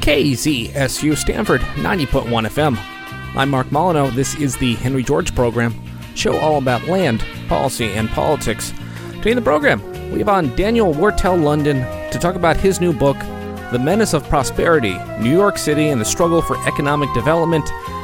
KZSU Stanford 90.1 FM. I'm Mark Molyneux. This is the Henry George Program, show all about land, policy, and politics. Today in the program, we have on Daniel Wortel-London to talk about his new book, The Menace of Prosperity, New York City and the Struggle for Economic Development,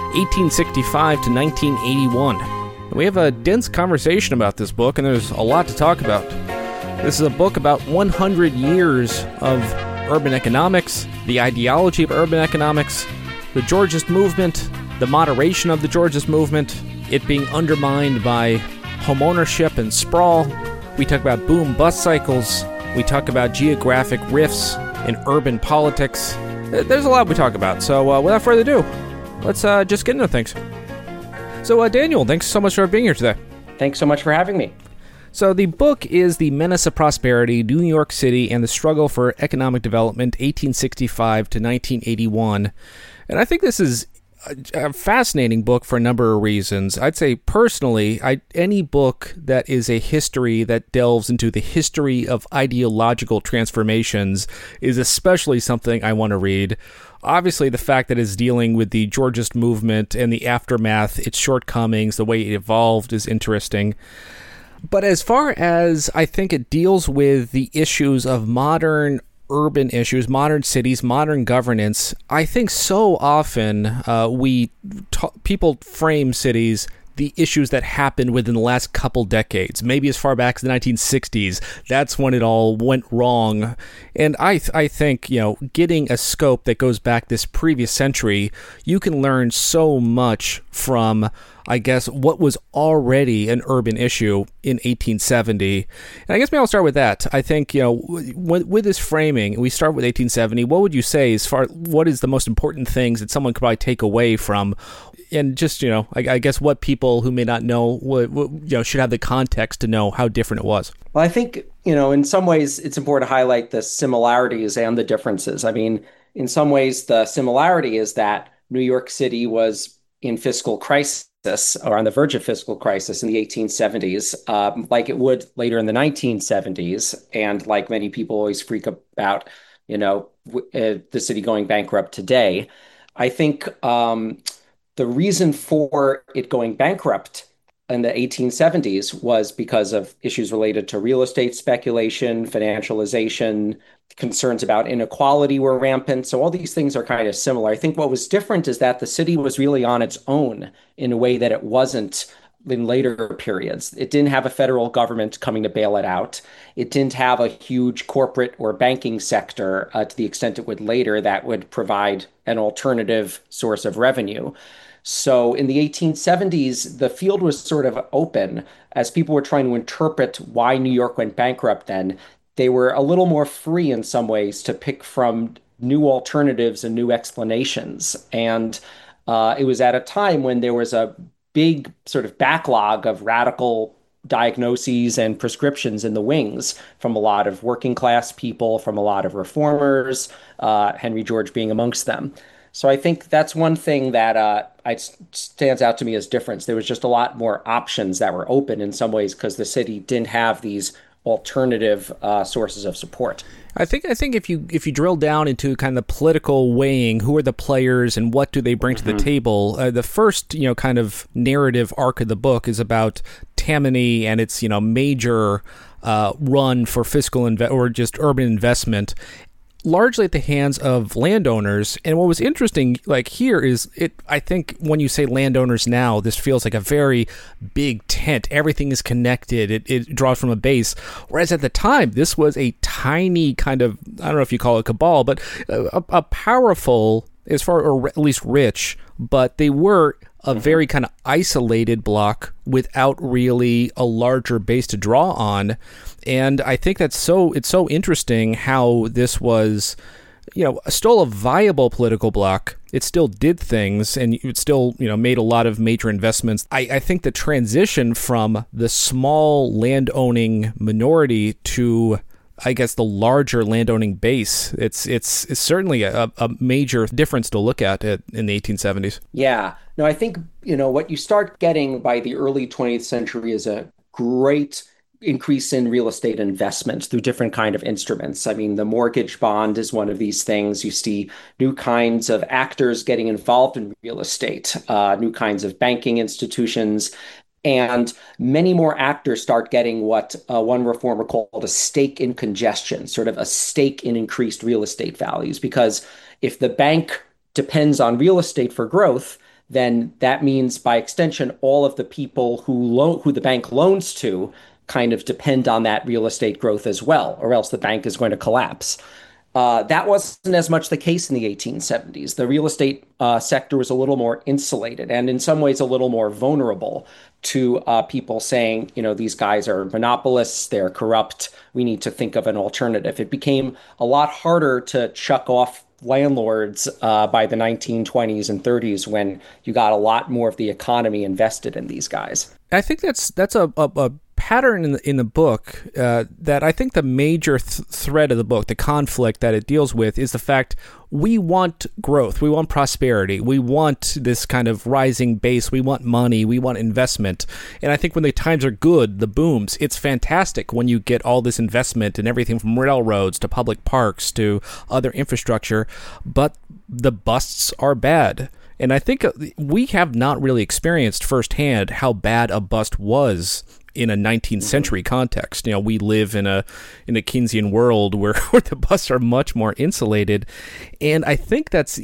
1865 to 1981. And we have a dense conversation about this book, and there's a lot to talk about. This is a book about 100 years of urban economics, the ideology of urban economics, the Georgist movement, the moderation of the Georgist movement, it being undermined by homeownership and sprawl. We talk about boom-bust cycles. We talk about geographic rifts in urban politics. There's a lot we talk about. So without further ado, let's just get into things. So Daniel, thanks so much for being here today. Thanks so much for having me. So the book is The Menace of Prosperity, New York City and the Struggle for Economic Development, 1865 to 1981. And I think this is a fascinating book for a number of reasons. I'd say personally, any book that is a history that delves into the history of ideological transformations is especially something I want to read. Obviously, the fact that it's dealing with the Georgist movement and the aftermath, its shortcomings, the way it evolved is interesting. But as far as I think it deals with the issues of modern urban issues, modern cities, modern governance, I think so often people frame cities, the issues that happened within the last couple decades, maybe as far back as the 1960s. That's when it all went wrong. And I think, getting a scope that goes back this previous century, you can learn so much from, I guess, what was already an urban issue in 1870. And I guess maybe I'll start with that. I think, with this framing, we start with 1870. What would you say as far what is the most important things that someone could probably take away from, and just, I guess what people who may not know should have the context to know how different it was? Well, I think, in some ways it's important to highlight the similarities and the differences. I mean, in some ways, the similarity is that New York City was in fiscal crisis, or on the verge of fiscal crisis in the 1870s, like it would later in the 1970s. And like many people always freak about, the city going bankrupt today. I think the reason for it going bankrupt in the 1870s was because of issues related to real estate speculation, financialization, concerns about inequality were rampant. So all these things are kind of similar. I think what was different is that the city was really on its own in a way that it wasn't in later periods. It didn't have a federal government coming to bail it out. It didn't have a huge corporate or banking sector to the extent it would later that would provide an alternative source of revenue. So in the 1870s, the field was sort of open as people were trying to interpret why New York went bankrupt then. They were a little more free in some ways to pick from new alternatives and new explanations. And it was at a time when there was a big sort of backlog of radical diagnoses and prescriptions in the wings from a lot of working class people, from a lot of reformers, Henry George being amongst them. So I think that's one thing that stands out to me as difference. There was just a lot more options that were open in some ways because the city didn't have these alternative sources of support. I think if you drill down into kind of the political weighing, who are the players and what do they bring to the table, the first kind of narrative arc of the book is about Tammany and its major run for fiscal or just urban investment, largely at the hands of landowners. And what was interesting, here is I think when you say landowners now, this feels like a very big tent. Everything is connected. It draws from a base. Whereas at the time, this was a tiny kind of, I don't know if you call it cabal, but a powerful, or at least rich, but they were a very kind of isolated block without really a larger base to draw on. And I think it's so interesting how this was, still a viable political bloc. It still did things and it still, made a lot of major investments. I think the transition from the small landowning minority to, I guess, the larger landowning base, it's certainly a major difference to look at in the 1870s. Yeah. No, I think, what you start getting by the early 20th century is a great increase in real estate investment through different kind of instruments. I mean, the mortgage bond is one of these things. You see new kinds of actors getting involved in real estate, new kinds of banking institutions, and many more actors start getting what one reformer called a stake in congestion, sort of a stake in increased real estate values. Because if the bank depends on real estate for growth, then that means by extension, all of the people who the bank loans to kind of depend on that real estate growth as well, or else the bank is going to collapse. That wasn't as much the case in the 1870s. The real estate sector was a little more insulated and in some ways a little more vulnerable to people saying, these guys are monopolists, they're corrupt, we need to think of an alternative. It became a lot harder to chuck off landlords by the 1920s and 30s when you got a lot more of the economy invested in these guys. I think that's a pattern in the book that I think the major thread of the book, the conflict that it deals with, is the fact we want growth, we want prosperity, we want this kind of rising base, we want money, we want investment. And I think when the times are good, the booms, it's fantastic when you get all this investment and everything from railroads to public parks to other infrastructure, but the busts are bad. And I think we have not really experienced firsthand how bad a bust was in a 19th century context. We live in a Keynesian world where the busts are much more insulated. And I think that's,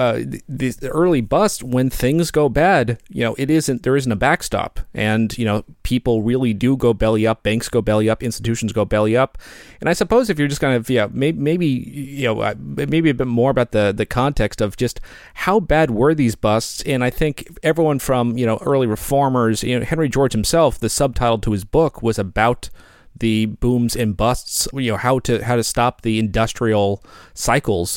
the early bust, when things go bad, there isn't a backstop. And, people really do go belly up, banks go belly up, institutions go belly up. And I suppose if you're just kind of, maybe a bit more about the context of just how bad were these busts. And I think everyone from, early reformers, Henry George himself, the subtitle to his book was about the booms and busts, how to stop the industrial cycles,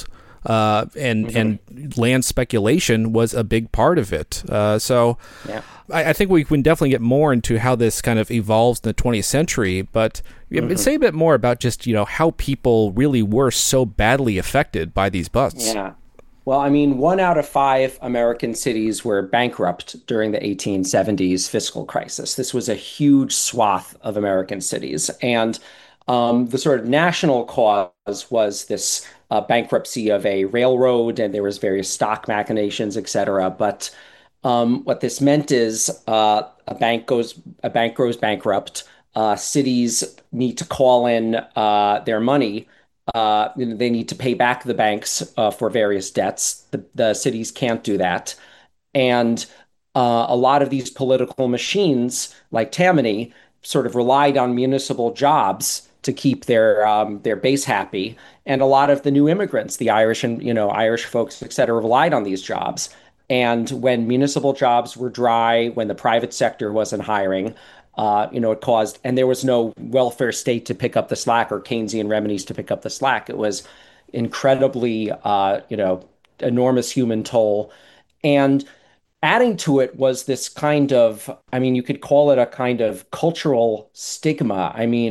and land speculation was a big part of it. So yeah. I think we can definitely get more into how this kind of evolves in the 20th century, but say a bit more about just, how people really were so badly affected by these busts. Yeah. Well, I mean, 1 out of 5 American cities were bankrupt during the 1870s fiscal crisis. This was a huge swath of American cities. And the sort of national cause was this bankruptcy of a railroad, and there was various stock machinations, et cetera. But what this meant is a bank goes bankrupt. Cities need to call in their money. They need to pay back the banks for various debts. The cities can't do that. And a lot of these political machines, like Tammany, sort of relied on municipal jobs to keep their base happy. And a lot of the new immigrants, the Irish and Irish folks, et cetera, relied on these jobs. And when municipal jobs were dry, when the private sector wasn't hiring, it caused, and there was no welfare state to pick up the slack or Keynesian remedies to pick up the slack. It was incredibly, enormous human toll. And adding to it was this kind of, you could call it a kind of cultural stigma.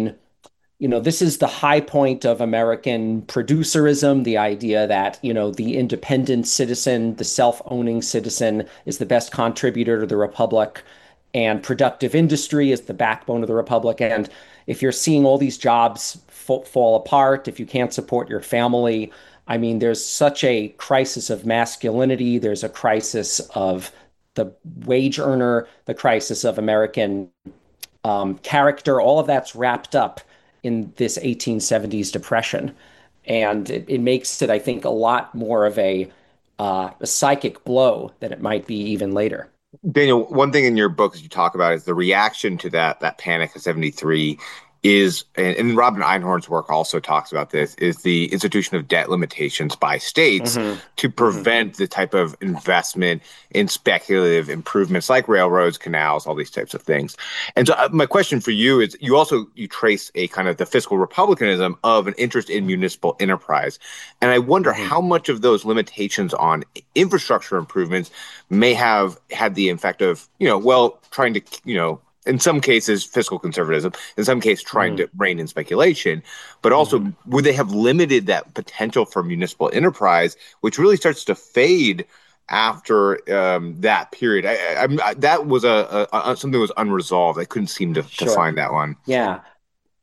This is the high point of American producerism, the idea that, the independent citizen, the self-owning citizen is the best contributor to the republic, and productive industry is the backbone of the republic. And if you're seeing all these jobs fall apart, if you can't support your family, there's such a crisis of masculinity. There's a crisis of the wage earner, the crisis of American character. All of that's wrapped up in this 1870s depression. And it makes it, I think, a lot more of a psychic blow than it might be even later. Daniel, one thing in your book as you talk about is the reaction to that panic of 73 is, and Robin Einhorn's work also talks about this, is the institution of debt limitations by states to prevent the type of investment in speculative improvements like railroads, canals, all these types of things. And so my question for you is, you trace a kind of the fiscal republicanism of an interest in municipal enterprise. And I wonder how much of those limitations on infrastructure improvements may have had the effect of, trying to, in some cases, fiscal conservatism, in some cases, trying to rein in speculation, but also would they have limited that potential for municipal enterprise, which really starts to fade after that period? That was something that was unresolved. I couldn't seem to find that one. Yeah.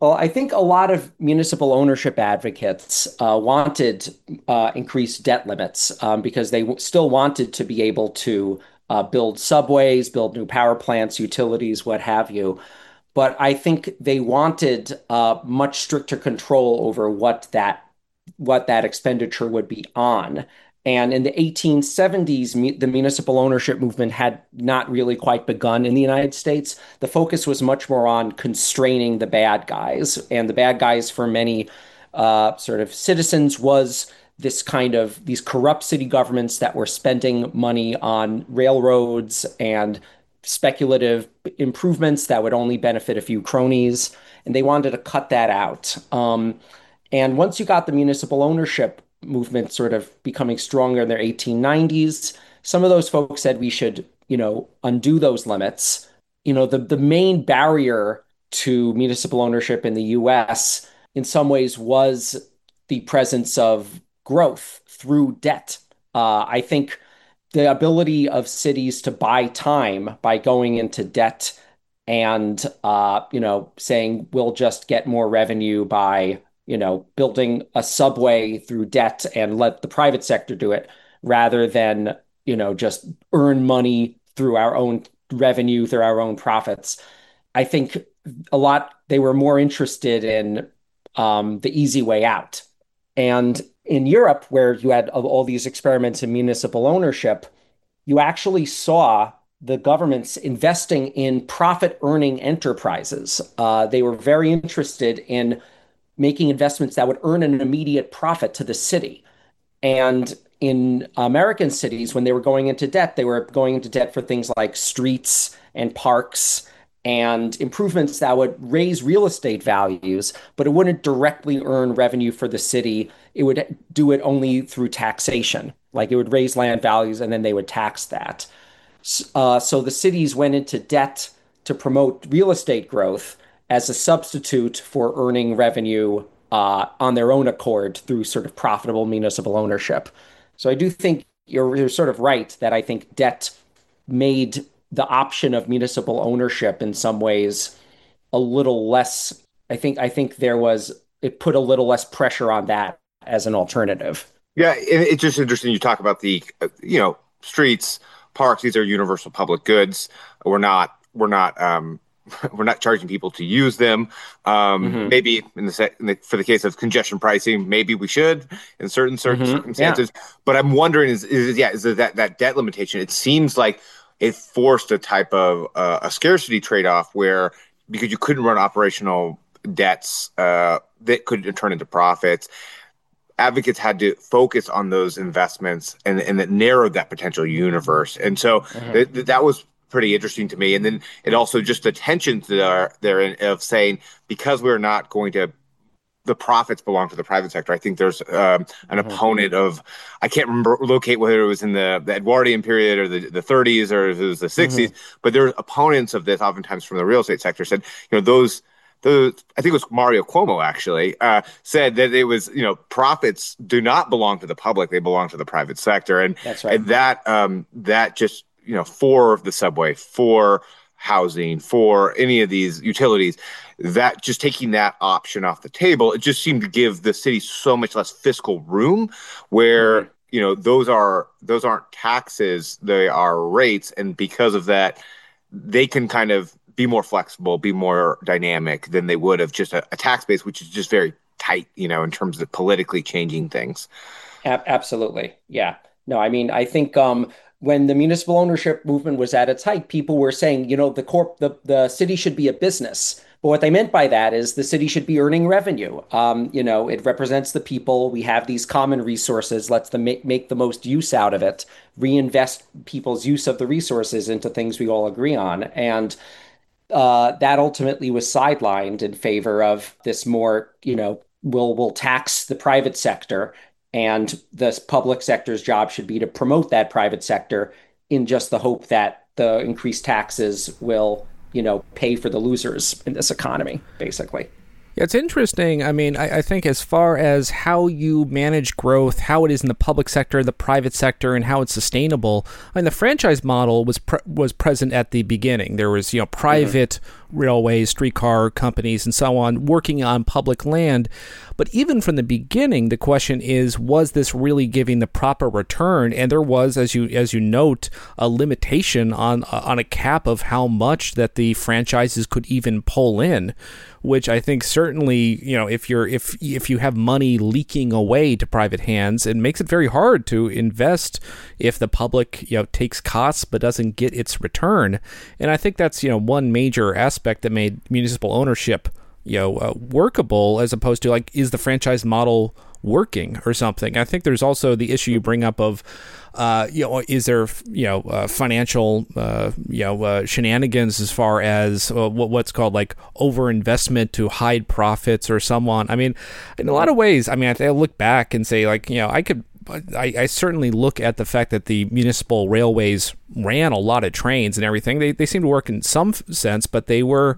Well, I think a lot of municipal ownership advocates wanted increased debt limits because they still wanted to be able to build subways, build new power plants, utilities, what have you. But I think they wanted much stricter control over what that expenditure would be on. And in the 1870s, the municipal ownership movement had not really quite begun in the United States. The focus was much more on constraining the bad guys. And the bad guys for many sort of citizens was these corrupt city governments that were spending money on railroads and speculative improvements that would only benefit a few cronies. And they wanted to cut that out. And once you got the municipal ownership movement sort of becoming stronger in their 1890s, some of those folks said we should, undo those limits. The main barrier to municipal ownership in the US in some ways was the presence of growth through debt. I think the ability of cities to buy time by going into debt and saying we'll just get more revenue by building a subway through debt and let the private sector do it rather than just earn money through our own revenue, through our own profits. I think they were more interested in the easy way out. And in Europe, where you had all these experiments in municipal ownership, you actually saw the governments investing in profit-earning enterprises. They were very interested in making investments that would earn an immediate profit to the city. And in American cities, when they were going into debt, they were going into debt for things like streets and parks and improvements that would raise real estate values, but it wouldn't directly earn revenue for the city. It would do it only through taxation. Like it would raise land values and then they would tax that. So the cities went into debt to promote real estate growth as a substitute for earning revenue on their own accord through sort of profitable municipal ownership. So I do think you're sort of right that I think debt made the option of municipal ownership in some ways a little less. It put a little less pressure on that as an alternative. Yeah, and it's just interesting you talk about the streets, parks. These are universal public goods. We're not we're not charging people to use them. Maybe for the case of congestion pricing, maybe we should in certain circumstances. Yeah. But I'm wondering is that debt limitation? It seems like it forced a type of a scarcity trade-off where because you couldn't run operational debts that could turn into profits. Advocates had to focus on those investments and that narrowed that potential universe. And so that was pretty interesting to me. And then it also just the tensions that are there of saying, because we're not going to, the profits belong to the private sector. I think there's an opponent of, I can't locate whether it was in the Edwardian period or the 30s or if it was the 60s, but there are opponents of this oftentimes from the real estate sector said, those I think it was Mario Cuomo actually said that it was, profits do not belong to the public; they belong to the private sector, and that's right. And that just for the subway, for housing, for any of these utilities, that just taking that option off the table, it just seemed to give the city so much less fiscal room. Where those aren't taxes; they are rates, and because of that, they can kind of be more flexible, be more dynamic than they would have just a tax base, which is just very tight, in terms of politically changing things. Absolutely. Yeah. No, I mean, I think when the municipal ownership movement was at its height, people were saying, the city should be a business. But what they meant by that is the city should be earning revenue. It represents the people. We have these common resources. Let's make the most use out of it, reinvest people's use of the resources into things we all agree on. And that ultimately was sidelined in favor of this more, we'll tax the private sector, and the public sector's job should be to promote that private sector in just the hope that the increased taxes will, pay for the losers in this economy, basically. Yeah, it's interesting. I mean, I think as far as how you manage growth, how it is in the public sector, the private sector, and how it's sustainable, I mean, the franchise model was present at the beginning. There was, private railways, streetcar companies, and so on working on public land. But even from the beginning, the question is, was this really giving the proper return? And there was, as you note, a limitation on a cap of how much that the franchises could even pull in, which I think certainly, if you have money leaking away to private hands, it makes it very hard to invest if the public takes costs but doesn't get its return. And I think that's one major aspect that made municipal ownership workable, as opposed to like, is the franchise model working or something? I think there's also the issue you bring up of, is there, financial, shenanigans as far as what's called like overinvestment to hide profits or someone. I mean, in a lot of ways, I mean, I look back and say like, I certainly look at the fact that the municipal railways ran a lot of trains and everything. They seem to work in some sense, but they were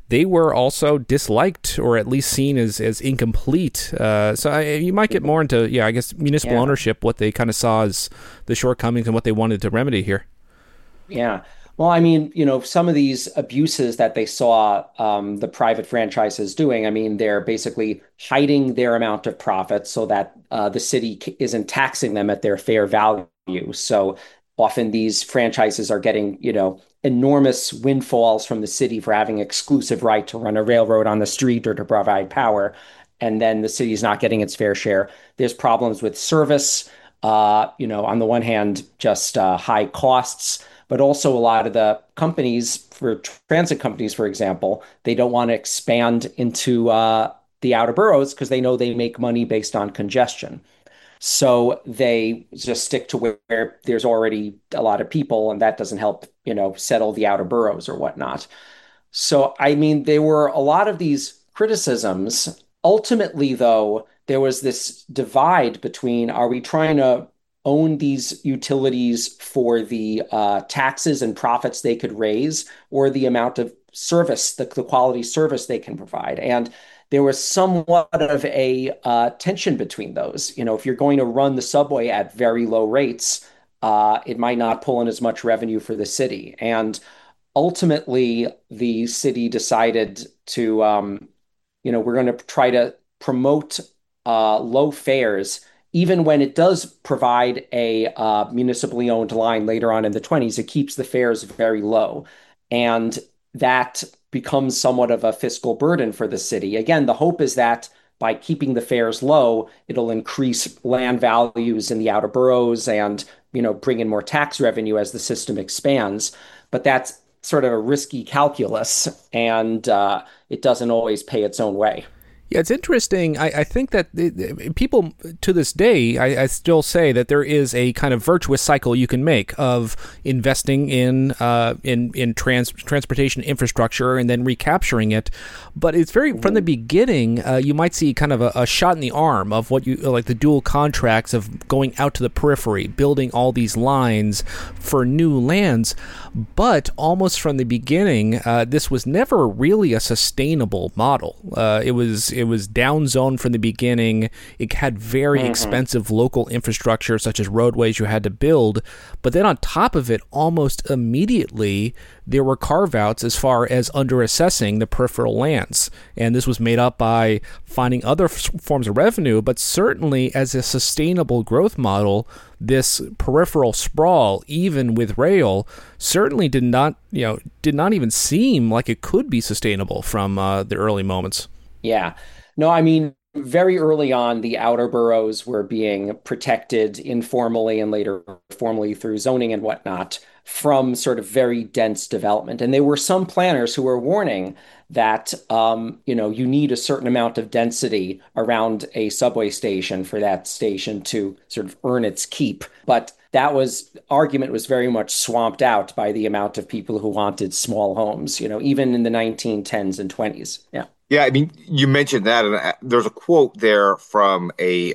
also disliked, or at least seen as incomplete. So you might get more into, I guess, municipal ownership, what they kind of saw as the shortcomings and what they wanted to remedy here. Yeah. Well, I mean, some of these abuses that they saw the private franchises doing, I mean, they're basically hiding their amount of profit so that the city isn't taxing them at their fair value. So often these franchises are getting, enormous windfalls from the city for having exclusive right to run a railroad on the street or to provide power. And then the city is not getting its fair share. There's problems with service, on the one hand, just high costs, but also a lot of the companies, for transit companies, for example, they don't want to expand into the outer boroughs because they know they make money based on congestion. So they just stick to where there's already a lot of people, and that doesn't help, settle the outer boroughs or whatnot. So, I mean, there were a lot of these criticisms. Ultimately, though, there was this divide between, are we trying to own these utilities for the taxes and profits they could raise, or the amount of service, the quality service they can provide? And there was somewhat of a tension between those. If you're going to run the subway at very low rates, it might not pull in as much revenue for the city. And ultimately, the city decided to, we're going to try to promote low fares, even when it does provide a municipally owned line later on in the 20s. It keeps the fares very low. And that becomes somewhat of a fiscal burden for the city. Again, the hope is that by keeping the fares low, it'll increase land values in the outer boroughs and, bring in more tax revenue as the system expands. But that's sort of a risky calculus, and it doesn't always pay its own way. Yeah, it's interesting. I think that people to this day, I still say that there is a kind of virtuous cycle you can make of investing in transportation infrastructure and then recapturing it. But it's very, from the beginning, you might see kind of a shot in the arm of what you like, the dual contracts of going out to the periphery, building all these lines for new lands. But almost from the beginning, this was never really a sustainable model. It was down zoned from the beginning. It had very expensive local infrastructure, such as roadways you had to build. But then on top of it, almost immediately, there were carve-outs as far as under-assessing the peripheral lands. And this was made up by finding other forms of revenue, but certainly as a sustainable growth model, this peripheral sprawl, even with rail, certainly did not even seem like it could be sustainable from the early moments. Yeah. No, I mean, very early on, the outer boroughs were being protected informally and later formally through zoning and whatnot from sort of very dense development. And there were some planners who were warning that, you need a certain amount of density around a subway station for that station to sort of earn its keep. But that argument was very much swamped out by the amount of people who wanted small homes, even in the 1910s and 20s. Yeah. Yeah, I mean, you mentioned that, and there's a quote there from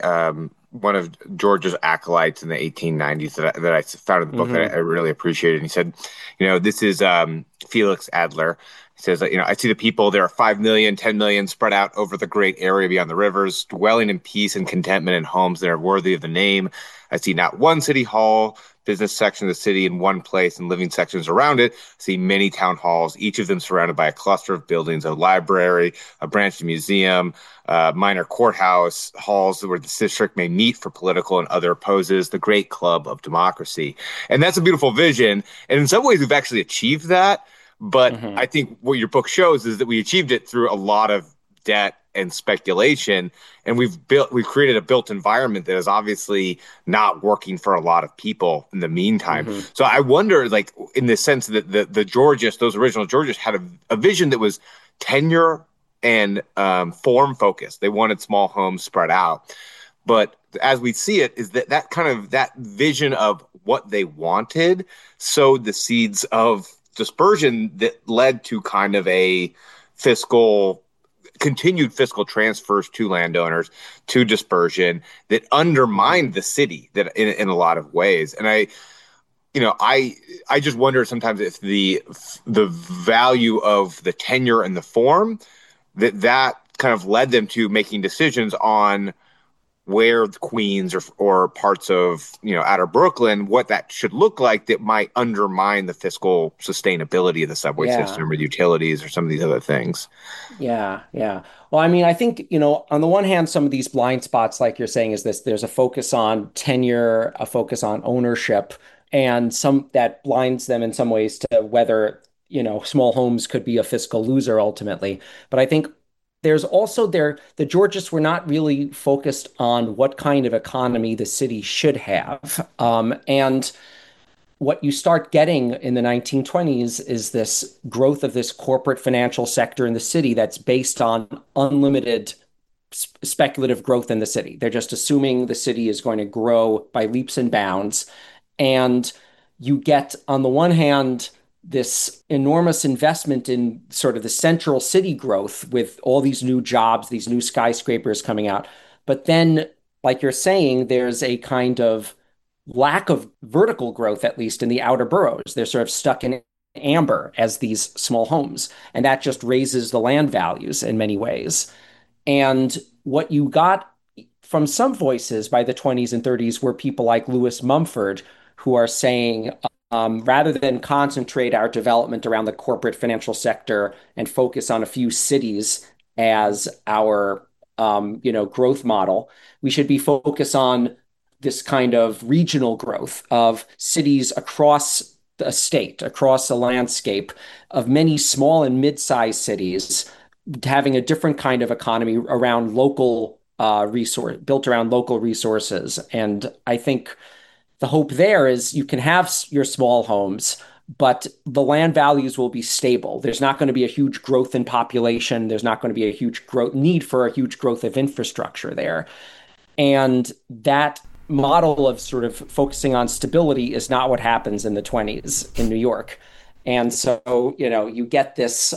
one of George's acolytes in the 1890s that I found in the book that I really appreciated. And he said, this is Felix Adler. He says, I see the people, there are 5 million, 10 million spread out over the great area beyond the rivers, dwelling in peace and contentment in homes that are worthy of the name. I see not one city hall business section of the city in one place and living sections around it. See many town halls, each of them surrounded by a cluster of buildings, a library, a branch museum, minor courthouse, halls where the district may meet for political and other poses, the great club of democracy. And that's a beautiful vision. And in some ways, we've actually achieved that. But I think what your book shows is that we achieved it through a lot of debt and speculation, and we've created a built environment that is obviously not working for a lot of people in the meantime. So I wonder, like, in the sense that the Georgists, those original Georgists, had a vision that was tenure and form focused. They wanted small homes spread out. But as we see it, is that kind of that vision of what they wanted sowed the seeds of dispersion that led to kind of a continued fiscal transfers to landowners, to dispersion that undermined the city that in a lot of ways. And I just wonder sometimes if the value of the tenure and the form that kind of led them to making decisions on where the Queens or parts of, outer Brooklyn, what that should look like that might undermine the fiscal sustainability of the subway system or the utilities or some of these other things. Yeah. Well, I mean, I think, on the one hand, some of these blind spots, like you're saying, is there's a focus on tenure, a focus on ownership, and some that blinds them in some ways to whether, small homes could be a fiscal loser ultimately. But I think there's also the Georgists were not really focused on what kind of economy the city should have. And what you start getting in the 1920s is this growth of this corporate financial sector in the city that's based on unlimited speculative growth in the city. They're just assuming the city is going to grow by leaps and bounds. And you get, on the one hand, this enormous investment in sort of the central city growth with all these new jobs, these new skyscrapers coming out. But then, like you're saying, there's a kind of lack of vertical growth, at least in the outer boroughs. They're sort of stuck in amber as these small homes. And that just raises the land values in many ways. And what you got from some voices by the 20s and 30s were people like Lewis Mumford, who are saying, rather than concentrate our development around the corporate financial sector and focus on a few cities as our, growth model, we should be focused on this kind of regional growth of cities across the state, across a landscape of many small and mid-sized cities, having a different kind of economy around local built around local resources. And I think the hope there is you can have your small homes, but the land values will be stable. There's not going to be a huge growth in population. There's not going to be a huge need for a huge growth of infrastructure there. And that model of sort of focusing on stability is not what happens in the 20s in New York. And so, you get this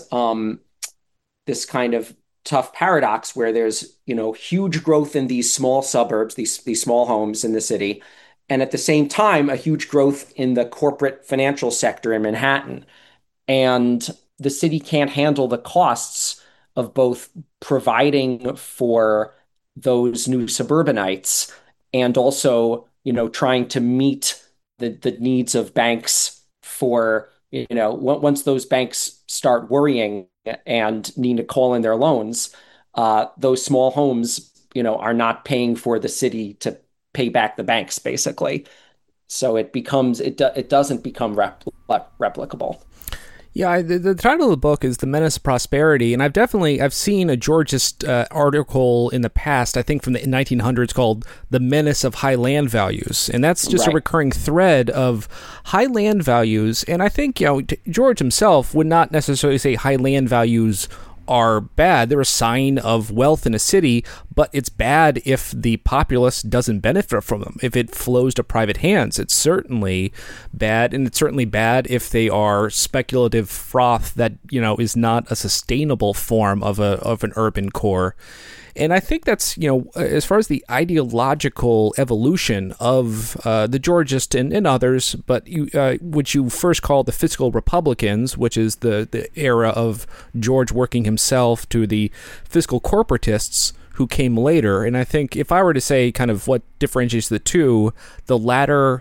this kind of tough paradox where there's, huge growth in these small suburbs, these small homes in the city, and at the same time, a huge growth in the corporate financial sector in Manhattan. And the city can't handle the costs of both providing for those new suburbanites and also, trying to meet the needs of banks for, once those banks start worrying and need to call in their loans, those small homes, are not paying for the city to pay back the banks, basically. So it doesn't become replicable. Yeah, the title of the book is The Menace of Prosperity, and I've seen a Georgist article in the past, I think from the 1900s, called The Menace of High Land Values, and that's just a recurring thread of high land values, and I think, George himself would not necessarily say high land values are bad. They're a sign of wealth in a city, but it's bad if the populace doesn't benefit from them. If it flows to private hands, it's certainly bad, and it's certainly bad if they are speculative froth that, is not a sustainable form of an urban core. And I think that's, as far as the ideological evolution of the Georgists and others, but which you first called the fiscal Republicans, which is the era of George working himself, to the fiscal corporatists who came later. And I think if I were to say kind of what differentiates the two, the latter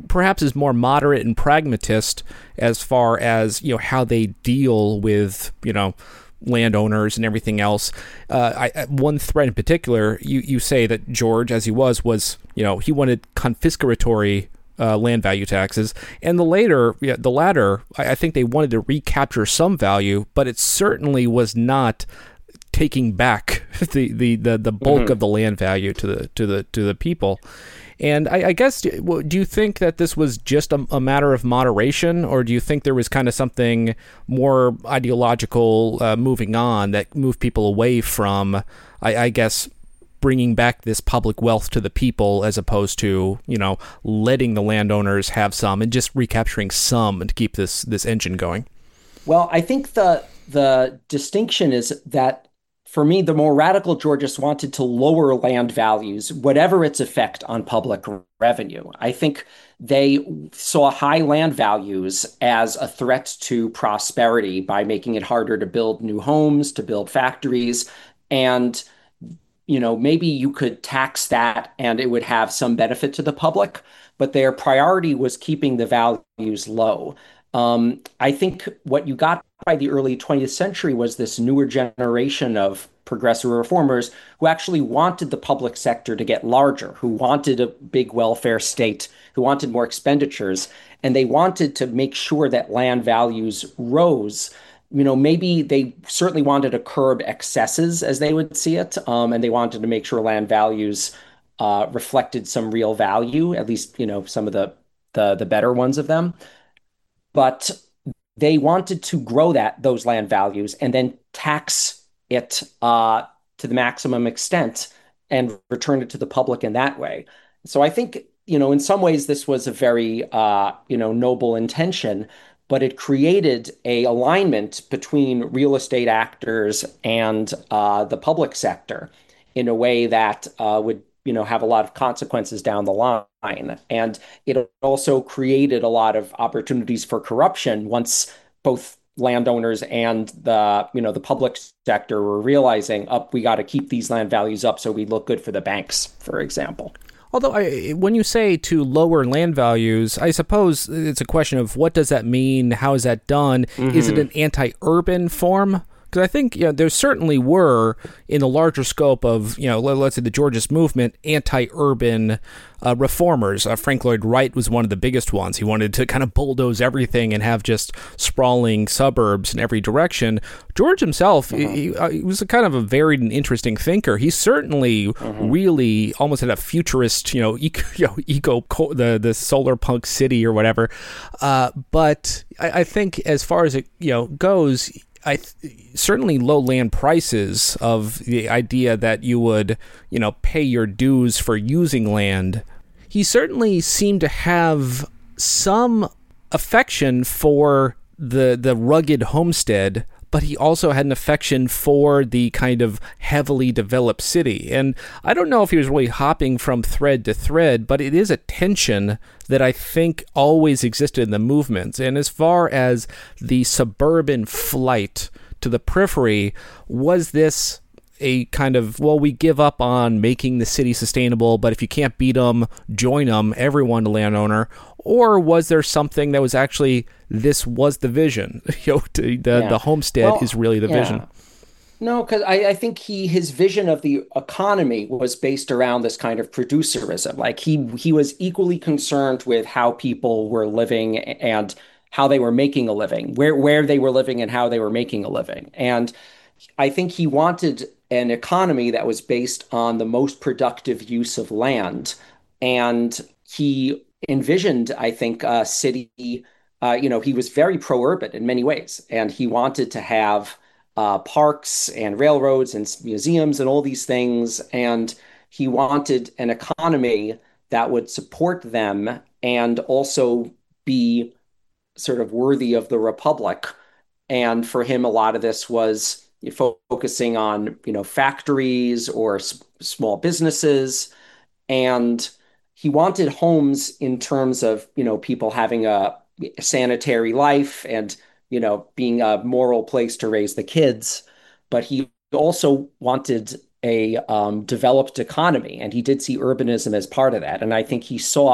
perhaps is more moderate and pragmatist as far as, how they deal with, landowners and everything else. One thread in particular, you say that George, as he was, he wanted confiscatory land value taxes, and the latter, I think they wanted to recapture some value, but it certainly was not taking back the bulk of the land value to the people. And I guess, do you think that this was just a matter of moderation, or do you think there was kind of something more ideological moving on that moved people away from, I guess, bringing back this public wealth to the people, as opposed to, letting the landowners have some and just recapturing some and to keep this engine going? Well, I think the distinction is that, for me, the more radical Georgists wanted to lower land values, whatever its effect on public revenue. I think they saw high land values as a threat to prosperity by making it harder to build new homes, to build factories, and maybe you could tax that and it would have some benefit to the public, but their priority was keeping the values low. I think what you got by the early 20th century was this newer generation of progressive reformers who actually wanted the public sector to get larger, who wanted a big welfare state, who wanted more expenditures, and they wanted to make sure that land values rose. Maybe they certainly wanted to curb excesses, as they would see it, and they wanted to make sure land values reflected some real value, at least some of the better ones of them. But they wanted to grow those land values and then tax it to the maximum extent and return it to the public in that way. So I think, in some ways this was a very, noble intention, but it created a alignment between real estate actors and the public sector in a way that would have a lot of consequences down the line. And it also created a lot of opportunities for corruption once both landowners and the public sector were realizing, we got to keep these land values up so we look good for the banks, for example. Although, when you say to lower land values, I suppose it's a question of what does that mean? How is that done? Mm-hmm. Is it an anti-urban form? Because I think there certainly were, in the larger scope of, let's say the Georgist movement, anti-urban reformers. Frank Lloyd Wright was one of the biggest ones. He wanted to kind of bulldoze everything and have just sprawling suburbs in every direction. George himself, he was a kind of a varied and interesting thinker. He certainly really almost had a futurist, the solar punk city or whatever. But I think as far as it goes, certainly low land prices, of the idea that you would, pay your dues for using land. He certainly seemed to have some affection for the rugged homestead, but he also had an affection for the kind of heavily developed city. And I don't know if he was really hopping from thread to thread, but it is a tension that I think always existed in the movements. And as far as the suburban flight to the periphery, was this a kind of, we give up on making the city sustainable, but if you can't beat them, join them, everyone, the landowner? Or was there something that was actually, this was the vision? The homestead is really the vision. No, because I think his vision of the economy was based around this kind of producerism. Like he was equally concerned with how people were living and how they were making a living, where they were living and how they were making a living. And I think he wanted an economy that was based on the most productive use of land. And he envisioned, I think, a city, he was very pro-urban in many ways. And he wanted to have parks and railroads and museums and all these things. And he wanted an economy that would support them and also be sort of worthy of the Republic. And for him, a lot of this was focusing on, factories or small businesses. And he wanted homes in terms of, people having a sanitary life and, being a moral place to raise the kids. But he also wanted a developed economy, and he did see urbanism as part of that. And I think he saw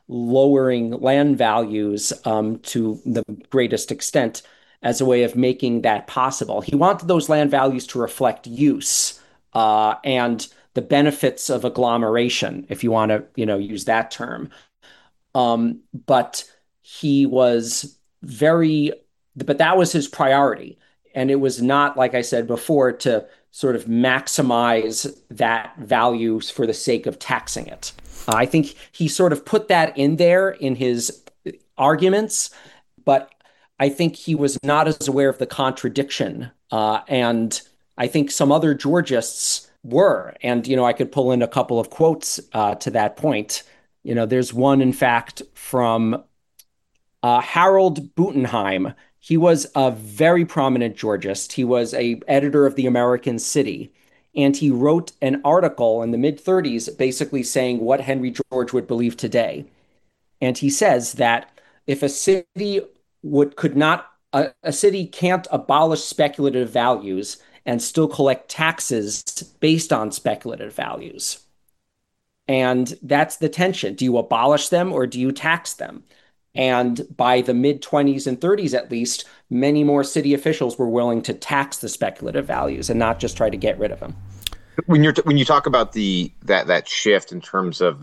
lowering land values to the greatest extent as a way of making that possible. He wanted those land values to reflect use and the benefits of agglomeration, if you want to, use that term. But he was but that was his priority. And it was not, like I said before, to sort of maximize that value for the sake of taxing it. I think he sort of put that in there in his arguments, but I think he was not as aware of the contradiction. And I think some other Georgists were. And, I could pull in a couple of quotes to that point. There's one, in fact, from Harold Butenheim. He was a very prominent Georgist. He was an editor of the American City. And he wrote an article in the mid-30s basically saying what Henry George would believe today. And he says that if a city a city can't abolish speculative values and still collect taxes based on speculative values. And that's the tension. Do you abolish them or do you tax them? And by the mid-20s and 30s, at least, many more city officials were willing to tax the speculative values and not just try to get rid of them. When you talk about that shift in terms of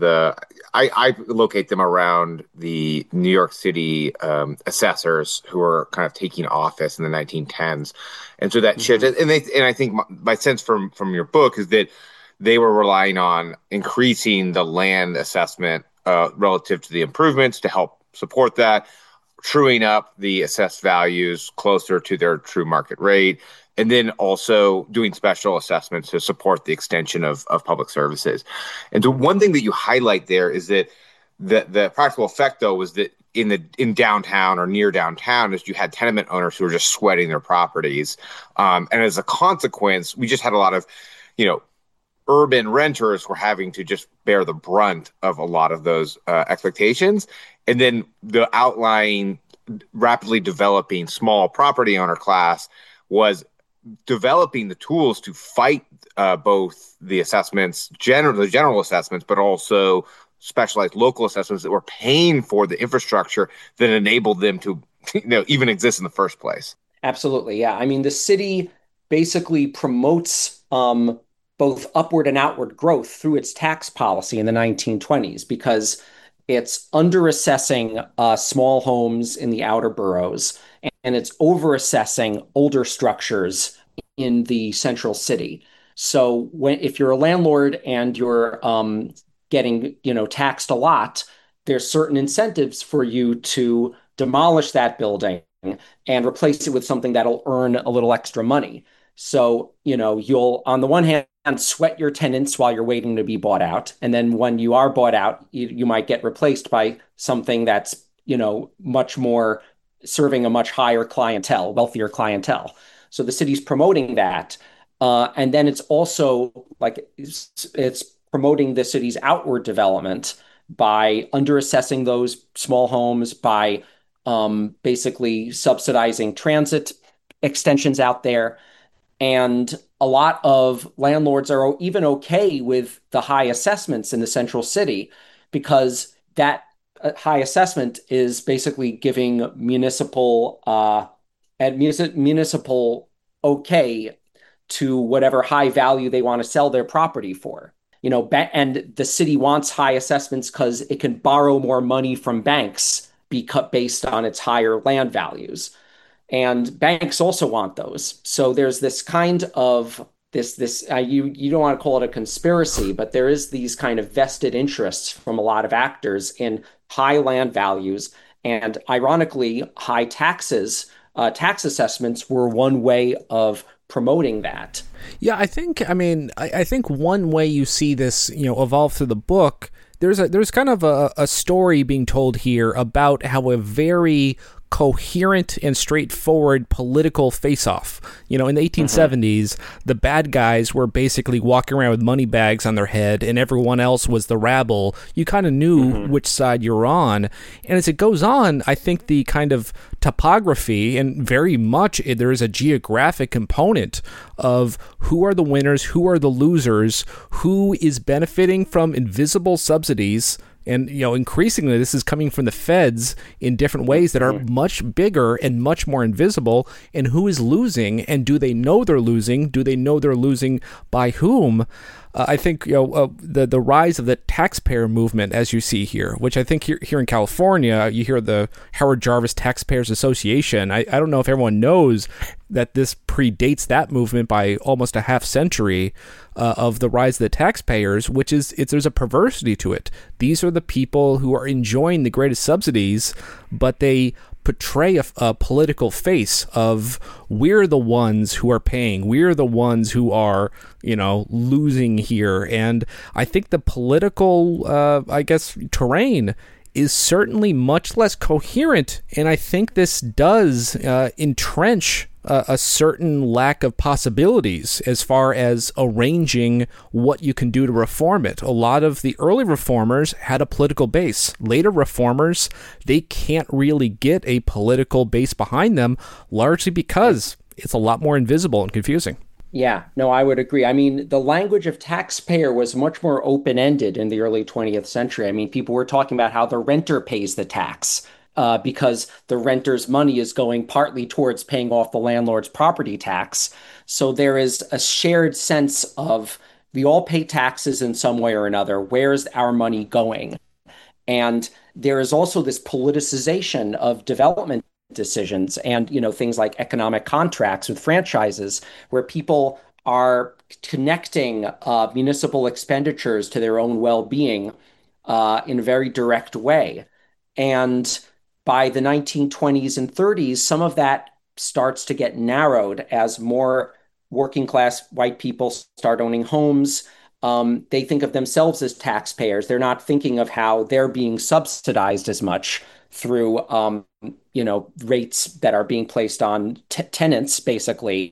I locate them around the New York City assessors who are kind of taking office in the 1910s, and so that shift, and I think my sense from your book is that they were relying on increasing the land assessment relative to the improvements to help support that, truing up the assessed values closer to their true market rate, and then also doing special assessments to support the extension of public services. And so one thing that you highlight there is that the practical effect, though, was that in downtown or near downtown, is you had tenement owners who were just sweating their properties. And as a consequence, we just had a lot of, urban renters were having to just bear the brunt of a lot of those expectations. And then the outlying, rapidly developing small property owner class was developing the tools to fight both the assessments, the general assessments, but also specialized local assessments that were paying for the infrastructure that enabled them to even exist in the first place. Absolutely. Yeah. I mean, the city basically promotes both upward and outward growth through its tax policy in the 1920s because it's under-assessing small homes in the outer boroughs, and it's over-assessing older structures in the central city. So if you're a landlord and you're getting taxed a lot, there's certain incentives for you to demolish that building and replace it with something that'll earn a little extra money. So, you'll, on the one hand, sweat your tenants while you're waiting to be bought out. And then when you are bought out, you might get replaced by something that's, much more serving a much higher clientele, wealthier clientele. So the city's promoting that. And then it's also it's promoting the city's outward development by underassessing those small homes, by basically subsidizing transit extensions out there. And a lot of landlords are even okay with the high assessments in the central city because that high assessment is basically giving municipal okay to whatever high value they want to sell their property for. And the city wants high assessments because it can borrow more money from banks based on its higher land values. And banks also want those. So there's this kind of you don't want to call it a conspiracy, but there is these kind of vested interests from a lot of actors in high land values. And ironically, high tax assessments were one way of promoting that. Yeah, I think one way you see this, evolve through the book, there's kind of a story being told here about how a very coherent and straightforward political face-off. In the 1870s, the bad guys were basically walking around with money bags on their head, and everyone else was the rabble. You kind of knew which side you were on. And as it goes on, I think the kind of topography, and very much there is a geographic component of who are the winners, who are the losers, who is benefiting from invisible subsidies And, increasingly this is coming from the feds in different ways that are much bigger and much more invisible. And who is losing? And do they know they're losing? Do they know they're losing by whom? I think the rise of the taxpayer movement, as you see here, which I think here in California, you hear the Howard Jarvis Taxpayers Association. I don't know if everyone knows that this predates that movement by almost a half century of the rise of the taxpayers, which is there's a perversity to it. These are the people who are enjoying the greatest subsidies, but they portray a political face of we're the ones who are paying, we're the ones who are losing here. And I think the political terrain is certainly much less coherent, and I think this does entrench a certain lack of possibilities as far as arranging what you can do to reform it. A lot of the early reformers had a political base. Later reformers, they can't really get a political base behind them, largely because it's a lot more invisible and confusing. Yeah, no, I would agree. I mean, the language of taxpayer was much more open-ended in the early 20th century. I mean, people were talking about how the renter pays the tax because the renter's money is going partly towards paying off the landlord's property tax. So there is a shared sense of we all pay taxes in some way or another. Where's our money going? And there is also this politicization of development decisions and things like economic contracts with franchises where people are connecting municipal expenditures to their own well-being in a very direct way. And by the 1920s and 30s, some of that starts to get narrowed as more working class white people start owning homes. They think of themselves as taxpayers. They're not thinking of how they're being subsidized as much through rates that are being placed on tenants, basically,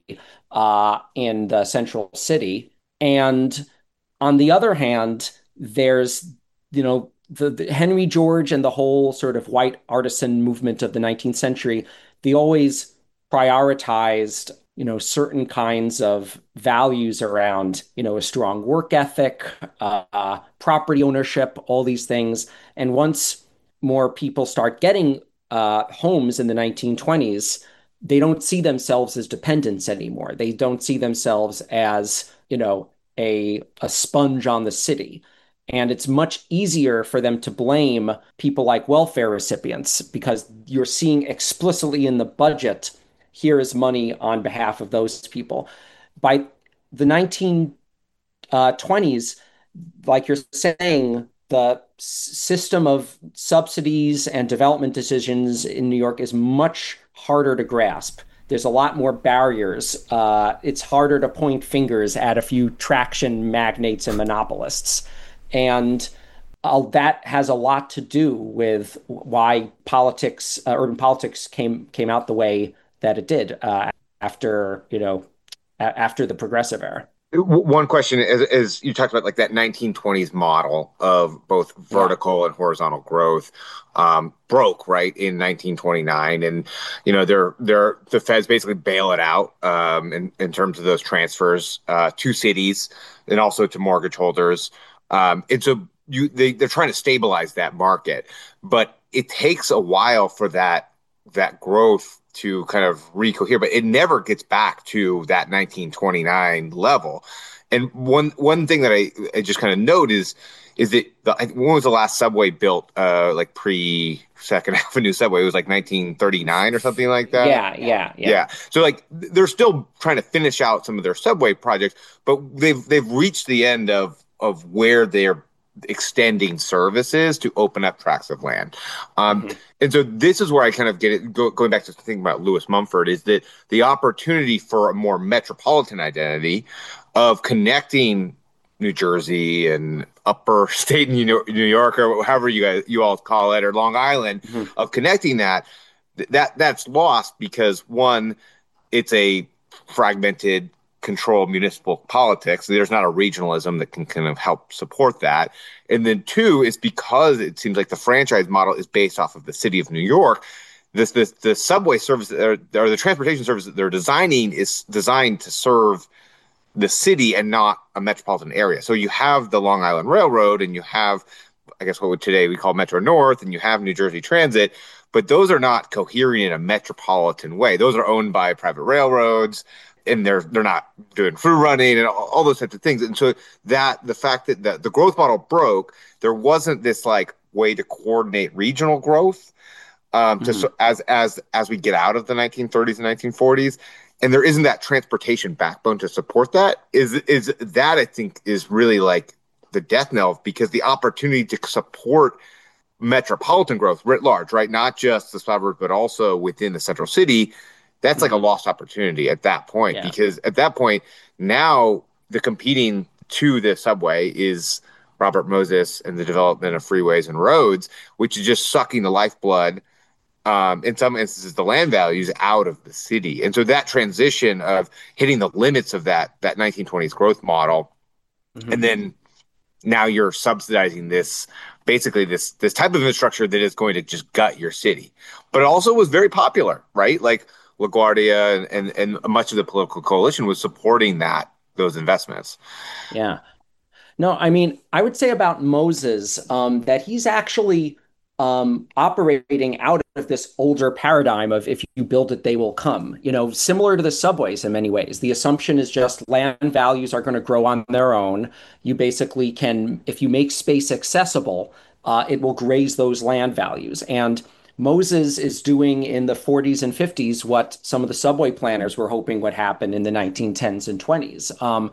in the central city. And on the other hand, there's, the Henry George and the whole sort of white artisan movement of the 19th century. They always prioritized, certain kinds of values around, a strong work ethic, property ownership, all these things. And once more people start getting homes in the 1920s, they don't see themselves as dependents anymore. They don't see themselves as, a sponge on the city. And it's much easier for them to blame people like welfare recipients because you're seeing explicitly in the budget, here is money on behalf of those people. By the 1920s, like you're saying, the system of subsidies and development decisions in New York is much harder to grasp. There's a lot more barriers. It's harder to point fingers at a few traction magnates and monopolists. And that has a lot to do with why politics, urban politics came out the way that it did after the Progressive era. One question is you talked about like that 1920s model of both vertical and horizontal growth broke right in 1929, and the feds basically bail it out in terms of those transfers to cities and also to mortgage holders. They're trying to stabilize that market, but it takes a while for that growth to kind of recohere, but it never gets back to that 1929 level. And one thing that I just kind of note is that when was the last subway built? Like pre Second Avenue subway, it was like 1939 or something like that. Yeah. So like they're still trying to finish out some of their subway projects, but they've reached the end of where they're extending services to open up tracts of land. And so this is where I kind of get it, going back to thinking about Lewis Mumford, is that the opportunity for a more metropolitan identity of connecting New Jersey and upper state New York, or however you all call it, or Long Island, of connecting that's lost because, one, it's a fragmented, control municipal politics. There's not a regionalism that can kind of help support that. And then two, is because it seems like the franchise model is based off of the city of New York. The subway service or the transportation service that they're designing is designed to serve the city and not a metropolitan area. So you have the Long Island Railroad and you have I guess what would today we call Metro North, and you have New Jersey Transit, but those are not cohering in a metropolitan way. Those are owned by private railroads, and they're not doing through running and all those types of things. And so that the fact that the growth model broke, there wasn't this like way to coordinate regional growth as we get out of the 1930s and 1940s. And there isn't that transportation backbone to support that. Is that, I think, is really like the death knell, because the opportunity to support metropolitan growth writ large, right? Not just the suburbs, but also within the central city. That's like a lost opportunity at that point, because at that point, now the competing to the subway is Robert Moses and the development of freeways and roads, which is just sucking the lifeblood, in some instances, the land values out of the city. And so that transition of hitting the limits of that 1920s growth model, and then now you're subsidizing this type of infrastructure that is going to just gut your city. But it also was very popular, right? Like LaGuardia and much of the political coalition was supporting those investments. Yeah. No, I mean, I would say about Moses that he's actually operating out of this older paradigm of if you build it, they will come. Similar to the subways in many ways. The assumption is just land values are going to grow on their own. You basically can, if you make space accessible, it will graze those land values. And Moses is doing in the 40s and 50s what some of the subway planners were hoping would happen in the 1910s and 20s.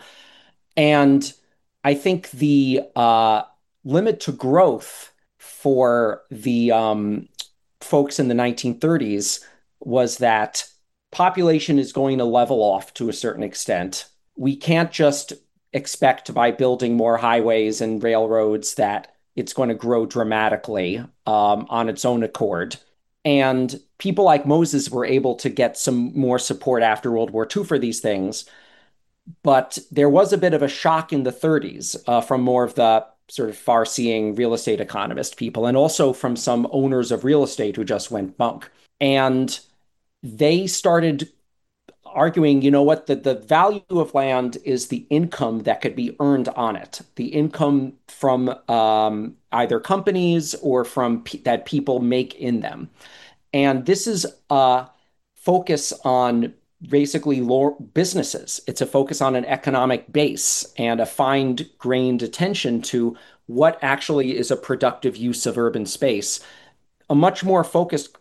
And I think the limit to growth for the folks in the 1930s was that population is going to level off to a certain extent. We can't just expect by building more highways and railroads that it's going to grow dramatically on its own accord. And people like Moses were able to get some more support after World War II for these things. But there was a bit of a shock in the 30s from more of the sort of far-seeing real estate economist people, and also from some owners of real estate who just went bunk. And they started arguing, what, the value of land is the income that could be earned on it, the income from either companies or from that people make in them. And this is a focus on basically businesses. It's a focus on an economic base and a fine-grained attention to what actually is a productive use of urban space. A much more focused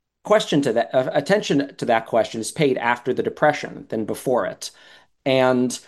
attention to that question is paid after the Depression than before it. And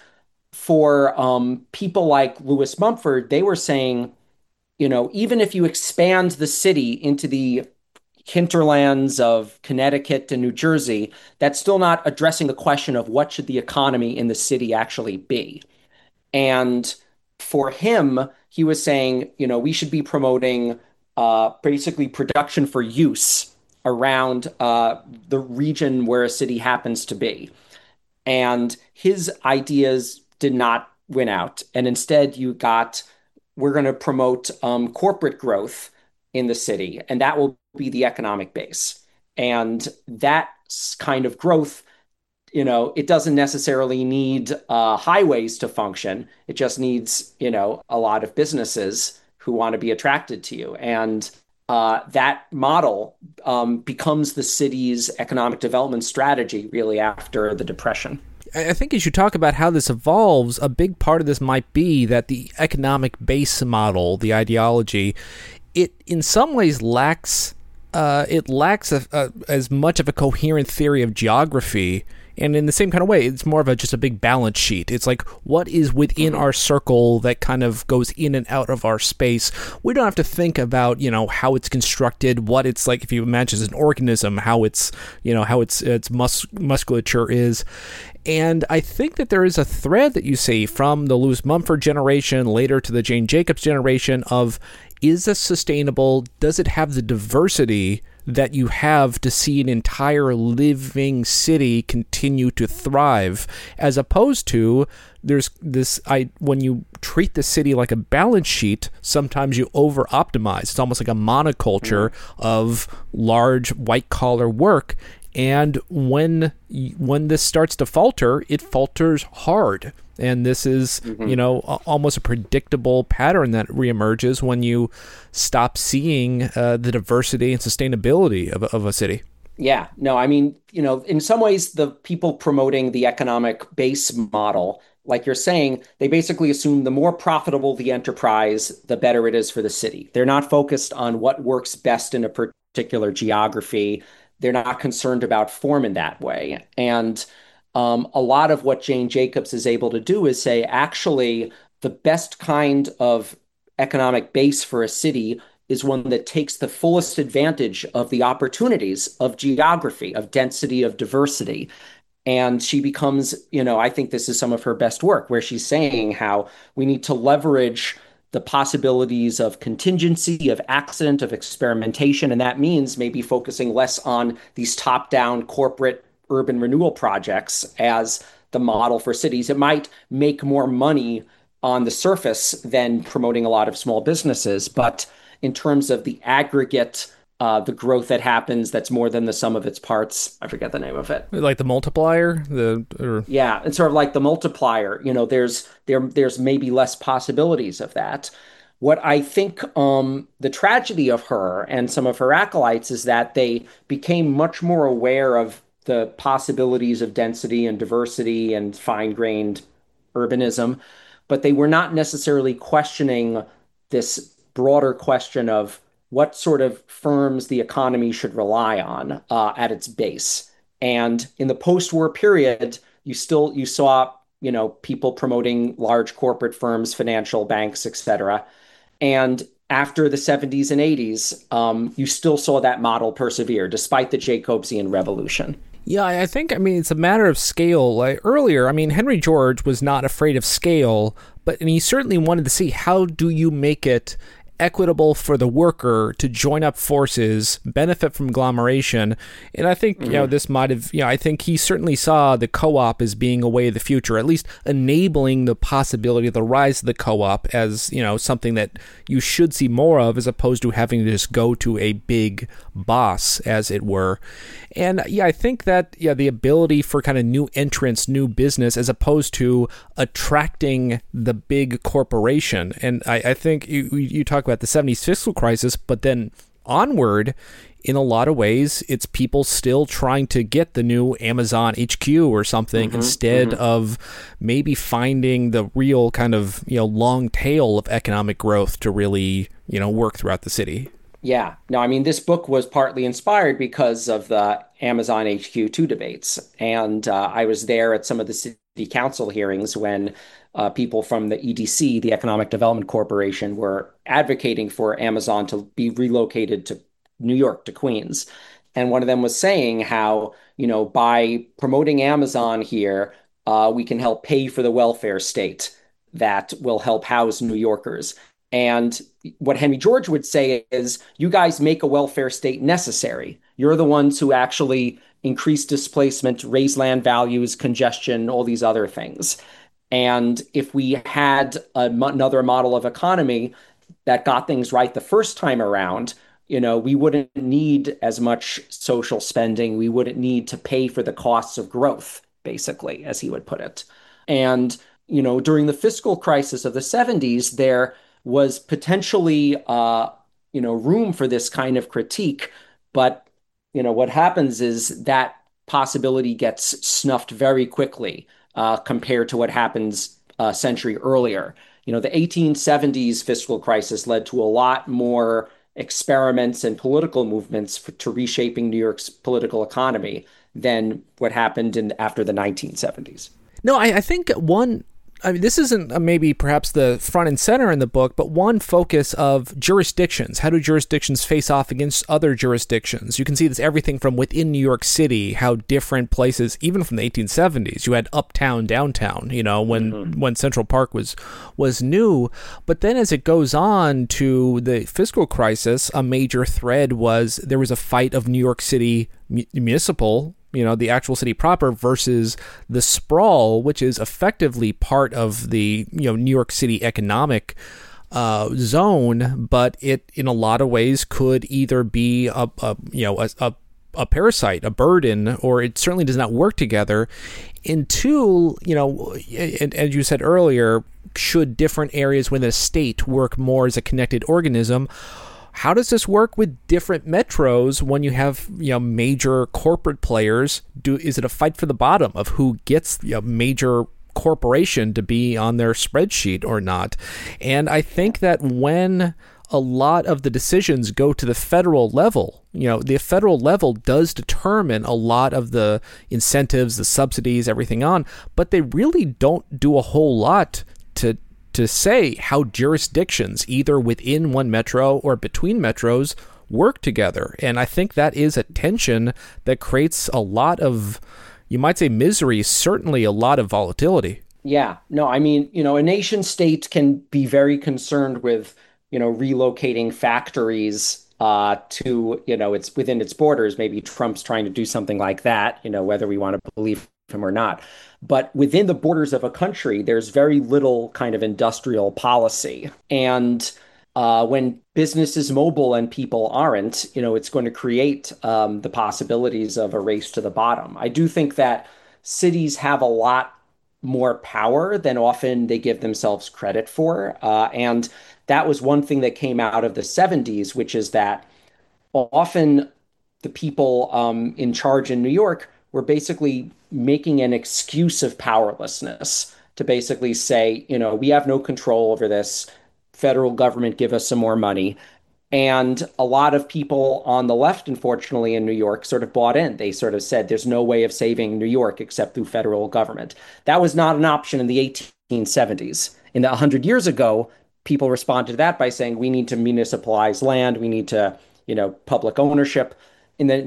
for people like Lewis Mumford, they were saying, even if you expand the city into the hinterlands of Connecticut and New Jersey, that's still not addressing the question of what should the economy in the city actually be. And for him, he was saying, we should be promoting basically production for use around the region where a city happens to be. And his ideas did not win out. And instead we're going to promote corporate growth in the city, and that will be the economic base. And that kind of growth, it doesn't necessarily need highways to function. It just needs, a lot of businesses who want to be attracted to you. And that model becomes the city's economic development strategy really after the Depression. I think as you talk about how this evolves, a big part of this might be that the economic base model, the ideology, it in some ways lacks as much of a coherent theory of geography. And in the same kind of way, it's more of just a big balance sheet. It's like, what is within our circle that kind of goes in and out of our space? We don't have to think about, how it's constructed, what it's like, if you imagine as an organism, how its musculature is. And I think that there is a thread that you see from the Lewis Mumford generation, later to the Jane Jacobs generation of, is this sustainable? Does it have the diversity that you have to see an entire living city continue to thrive, as opposed to there's this, when you treat the city like a balance sheet, sometimes you over-optimize. It's almost like a monoculture of large white-collar work. And when this starts to falter, it falters hard. And this is, almost a predictable pattern that reemerges when you stop seeing the diversity and sustainability of a city. Yeah, no, I mean, in some ways, the people promoting the economic base model, like you're saying, they basically assume the more profitable the enterprise, the better it is for the city. They're not focused on what works best in a particular geography. They're not concerned about form in that way. And a lot of what Jane Jacobs is able to do is say, actually, the best kind of economic base for a city is one that takes the fullest advantage of the opportunities of geography, of density, of diversity. And she becomes, I think this is some of her best work, where she's saying how we need to leverage the possibilities of contingency, of accident, of experimentation. And that means maybe focusing less on these top-down corporate urban renewal projects as the model for cities. It might make more money on the surface than promoting a lot of small businesses, but in terms of the aggregate, the growth that happens, that's more than the sum of its parts. I forget the name of it. Like the multiplier? Yeah, it's sort of like the multiplier. There's maybe less possibilities of that. What I think the tragedy of her and some of her acolytes is that they became much more aware of the possibilities of density and diversity and fine-grained urbanism, but they were not necessarily questioning this broader question of what sort of firms the economy should rely on at its base. And in the post-war period, you saw people promoting large corporate firms, financial banks, etc. And after the 70s and 80s, you still saw that model persevere despite the Jacobsian revolution. Yeah, I think, it's a matter of scale. Like earlier, Henry George was not afraid of scale, but he certainly wanted to see, how do you make it equitable for the worker to join up forces, benefit from agglomeration. And I think, this might have, I think he certainly saw the co-op as being a way of the future, at least enabling the possibility of the rise of the co-op as, something that you should see more of, as opposed to having to just go to a big boss, as it were. And I think that, the ability for kind of new entrants, new business, as opposed to attracting the big corporation. And I think you talk about the 70s fiscal crisis, but then onward, in a lot of ways, it's people still trying to get the new Amazon HQ or something instead of maybe finding the real kind of, long tail of economic growth to really, work throughout the city. Yeah. No, this book was partly inspired because of the Amazon HQ2 debates. And I was there at some of the city council hearings when people from the EDC, the Economic Development Corporation, were advocating for Amazon to be relocated to New York, to Queens. And one of them was saying how, by promoting Amazon here, we can help pay for the welfare state that will help house New Yorkers. And what Henry George would say is, you guys make a welfare state necessary. You're the ones who actually increase displacement, raise land values, congestion, all these other things. And if we had another model of economy that got things right the first time around, we wouldn't need as much social spending. We wouldn't need to pay for the costs of growth, basically, as he would put it. And, during the fiscal crisis of the 70s, there was potentially, room for this kind of critique. But, what happens is that possibility gets snuffed very quickly compared to what happens a century earlier. The 1870s fiscal crisis led to a lot more experiments and political movements to reshaping New York's political economy than what happened after the 1970s. No, I think this isn't maybe perhaps the front and center in the book, but one focus of jurisdictions. How do jurisdictions face off against other jurisdictions? You can see this everything from within New York City, how different places, even from the 1870s, you had uptown, downtown, when Central Park was new. But then as it goes on to the fiscal crisis, a major thread was there was a fight of New York City municipal, the actual city proper, versus the sprawl, which is effectively part of the, New York City economic zone, but it, in a lot of ways, could either be a a parasite, a burden, or it certainly does not work together. And two, and as you said earlier, should different areas within a state work more as a connected organism? How does this work with different metros when you have major corporate players? Is it a fight for the bottom of who gets major corporation to be on their spreadsheet or not? And I think that when a lot of the decisions go to the federal level, the federal level does determine a lot of the incentives, the subsidies, everything on, but they really don't do a whole lot to say how jurisdictions, either within one metro or between metros, work together. And I think that is a tension that creates a lot of, you might say, misery, certainly a lot of volatility. Yeah, no, I mean, a nation state can be very concerned with, relocating factories to, it's within its borders. Maybe Trump's trying to do something like that, whether we want to believe him or not. But within the borders of a country, there's very little kind of industrial policy. And when business is mobile and people aren't, it's going to create the possibilities of a race to the bottom. I do think that cities have a lot more power than often they give themselves credit for. And that was one thing that came out of the 70s, which is that often the people in charge in New York were basically making an excuse of powerlessness to basically say, we have no control over this. Federal government, give us some more money. And a lot of people on the left, unfortunately, in New York sort of bought in. They sort of said there's no way of saving New York except through federal government. That was not an option in the 1870s. In the 100 years ago, people responded to that by saying we need to municipalize land, we need to, public ownership. In the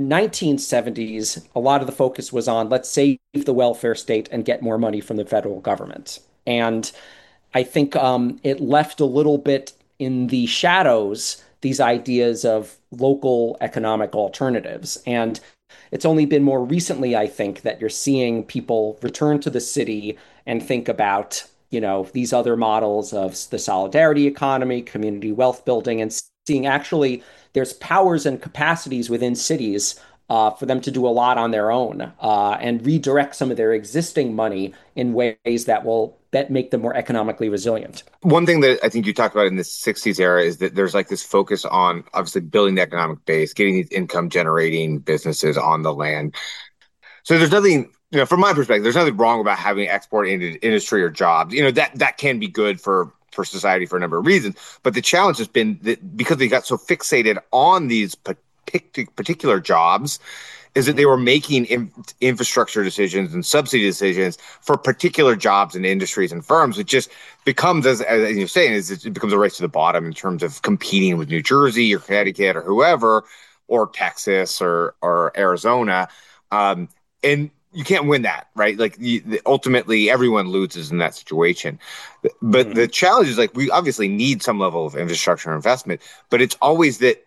1970s, a lot of the focus was on let's save the welfare state and get more money from the federal government. And I think it left a little bit in the shadows these ideas of local economic alternatives. And it's only been more recently, I think, that you're seeing people return to the city and think about, these other models of the solidarity economy, community wealth building, and seeing actually there's powers and capacities within cities for them to do a lot on their own and redirect some of their existing money in ways that will make them more economically resilient. One thing that I think you talked about in the 60s era is that there's like this focus on obviously building the economic base, getting these income generating businesses on the land. So there's nothing, from my perspective, there's nothing wrong about having export industry or jobs. That can be good for society for a number of reasons. But the challenge has been that because they got so fixated on these particular jobs, is that they were making infrastructure decisions and subsidy decisions for particular jobs and industries and firms. It just becomes, as you're saying, it becomes a race to the bottom in terms of competing with New Jersey or Connecticut or whoever, or Texas or Arizona. And you can't win that, right? Like ultimately everyone loses in that situation. But the challenge is we obviously need some level of infrastructure investment, but it's always that,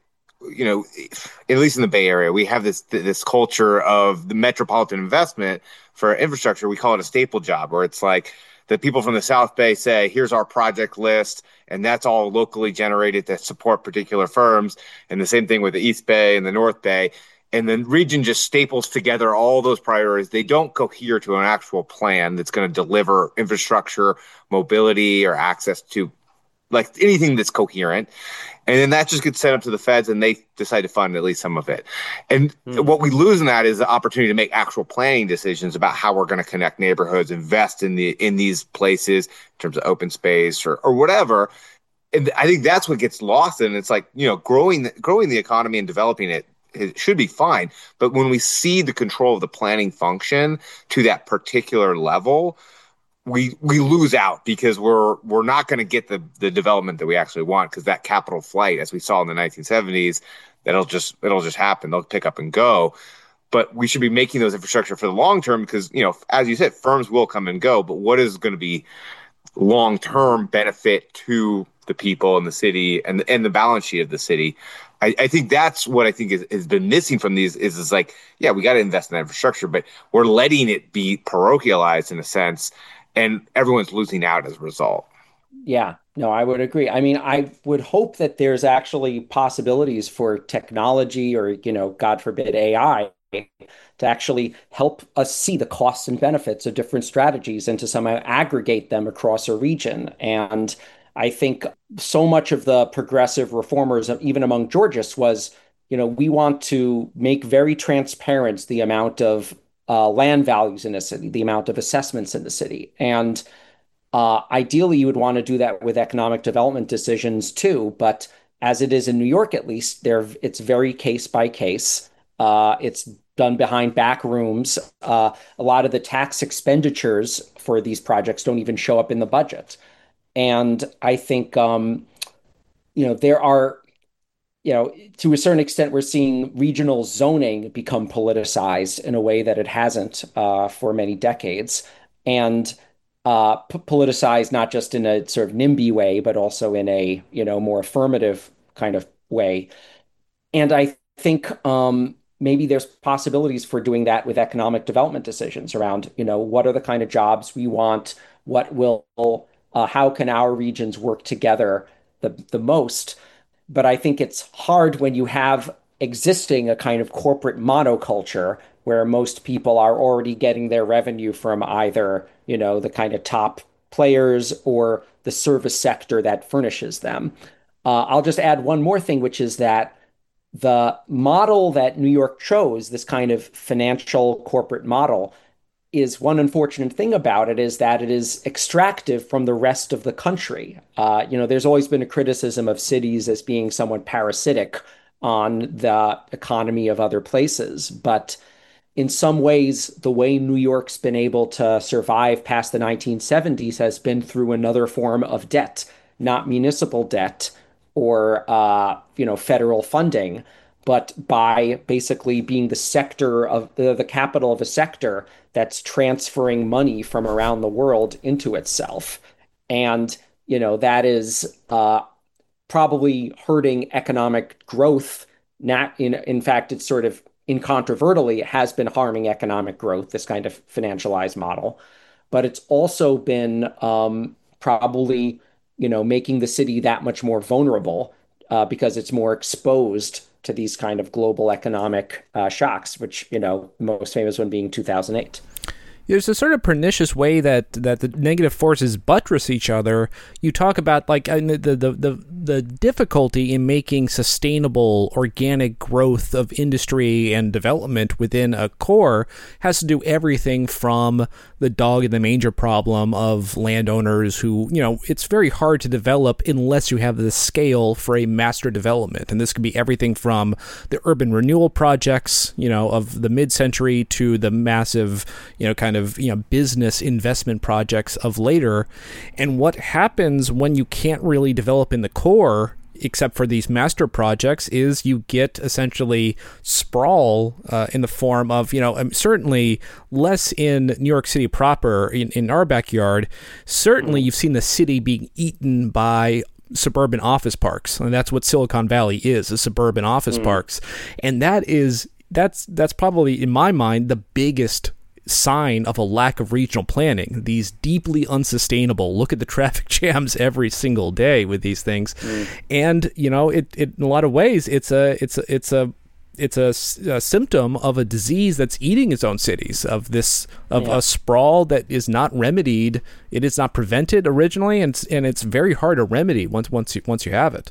at least in the Bay Area, we have this culture of the metropolitan investment for infrastructure. We call it a staple job, where it's like the people from the South Bay say, here's our project list, and that's all locally generated to support particular firms. And the same thing with the East Bay and the North Bay. And the region just staples together all those priorities. They don't cohere to an actual plan that's going to deliver infrastructure, mobility, or access to anything that's coherent. And then that just gets sent up to the feds and they decide to fund at least some of it. And what we lose in that is the opportunity to make actual planning decisions about how we're going to connect neighborhoods, invest in these places in terms of open space or whatever. And I think that's what gets lost. And it's growing the economy and developing it should be fine. But when we see the control of the planning function to that particular level, we lose out because we're not going to get the development that we actually want, because that capital flight, as we saw in the 1970s, it'll just happen. They'll pick up and go. But we should be making those infrastructure for the long term because, as you said, firms will come and go. But what is going to be long-term benefit to the people in the city and the balance sheet of the city? I think that's what I think has been missing from these is yeah, we got to invest in that infrastructure, but we're letting it be parochialized in a sense, and everyone's losing out as a result. Yeah, No, I would agree. I mean, I would hope that there's actually possibilities for technology or, God forbid, AI to actually help us see the costs and benefits of different strategies and to somehow aggregate them across a region. And I think so much of the progressive reformers, even among Georgists, was, we want to make very transparent the amount of land values in a city, the amount of assessments in the city. And ideally, you would want to do that with economic development decisions too, but as it is in New York, at least, it's very case by case. It's done behind back rooms. A lot of the tax expenditures for these projects don't even show up in the budget. And I think, there are, to a certain extent, we're seeing regional zoning become politicized in a way that it hasn't for many decades. And politicized not just in a sort of NIMBY way, but also in a, more affirmative kind of way. And I think maybe there's possibilities for doing that with economic development decisions around, what are the kind of jobs we want? How can our regions work together the most? But I think it's hard when you have existing a kind of corporate monoculture where most people are already getting their revenue from either, the kind of top players or the service sector that furnishes them. I'll just add one more thing, which is that the model that New York chose, this kind of financial corporate model, is one unfortunate thing about it is that it is extractive from the rest of the country. There's always been a criticism of cities as being somewhat parasitic on the economy of other places, but in some ways, the way New York's been able to survive past the 1970s has been through another form of debt, not municipal debt or federal funding, but by basically being the sector of the capital of a sector that's transferring money from around the world into itself. And, that is probably hurting economic growth. Not in fact, it's sort of incontrovertibly, it has been harming economic growth, this kind of financialized model. But it's also been probably, making the city that much more vulnerable because it's more exposed to these kind of global economic shocks, which, most famous one being 2008. There's a sort of pernicious way that the negative forces buttress each other. You talk about like the difficulty in making sustainable organic growth of industry and development within a core has to do everything from the dog in the manger problem of landowners who, it's very hard to develop unless you have the scale for a master development. And this could be everything from the urban renewal projects, of the mid-century to the massive, business investment projects of later. And what happens when you can't really develop in the core, except for these master projects, is you get essentially sprawl in the form of, certainly less in New York City proper, in our backyard. Certainly you've seen the city being eaten by suburban office parks. And that's what Silicon Valley is suburban office parks. And that's probably, in my mind, the biggest sign of a lack of regional planning. These deeply unsustainable, look at the traffic jams every single day with these things. And it in a lot of ways it's a symptom of a disease that's eating its own cities, of a sprawl that is not remedied. It is not prevented originally, and it's very hard to remedy once you have it.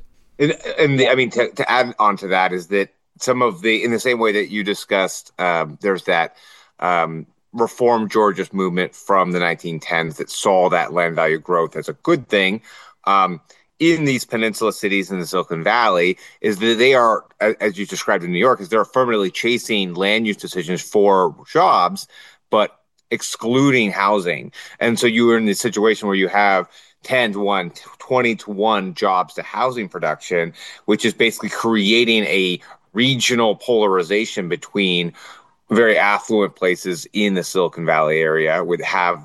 To add on to that is that some of in the same way that you discussed, there's that reform Georgist movement from the 1910s that saw that land value growth as a good thing. In these peninsula cities in the Silicon Valley, is that they are, as you described in New York, is they're affirmatively chasing land use decisions for jobs, but excluding housing. And so you are in this situation where you have 10 to 1, 20 to 1 jobs to housing production, which is basically creating a regional polarization between very affluent places in the Silicon Valley area would have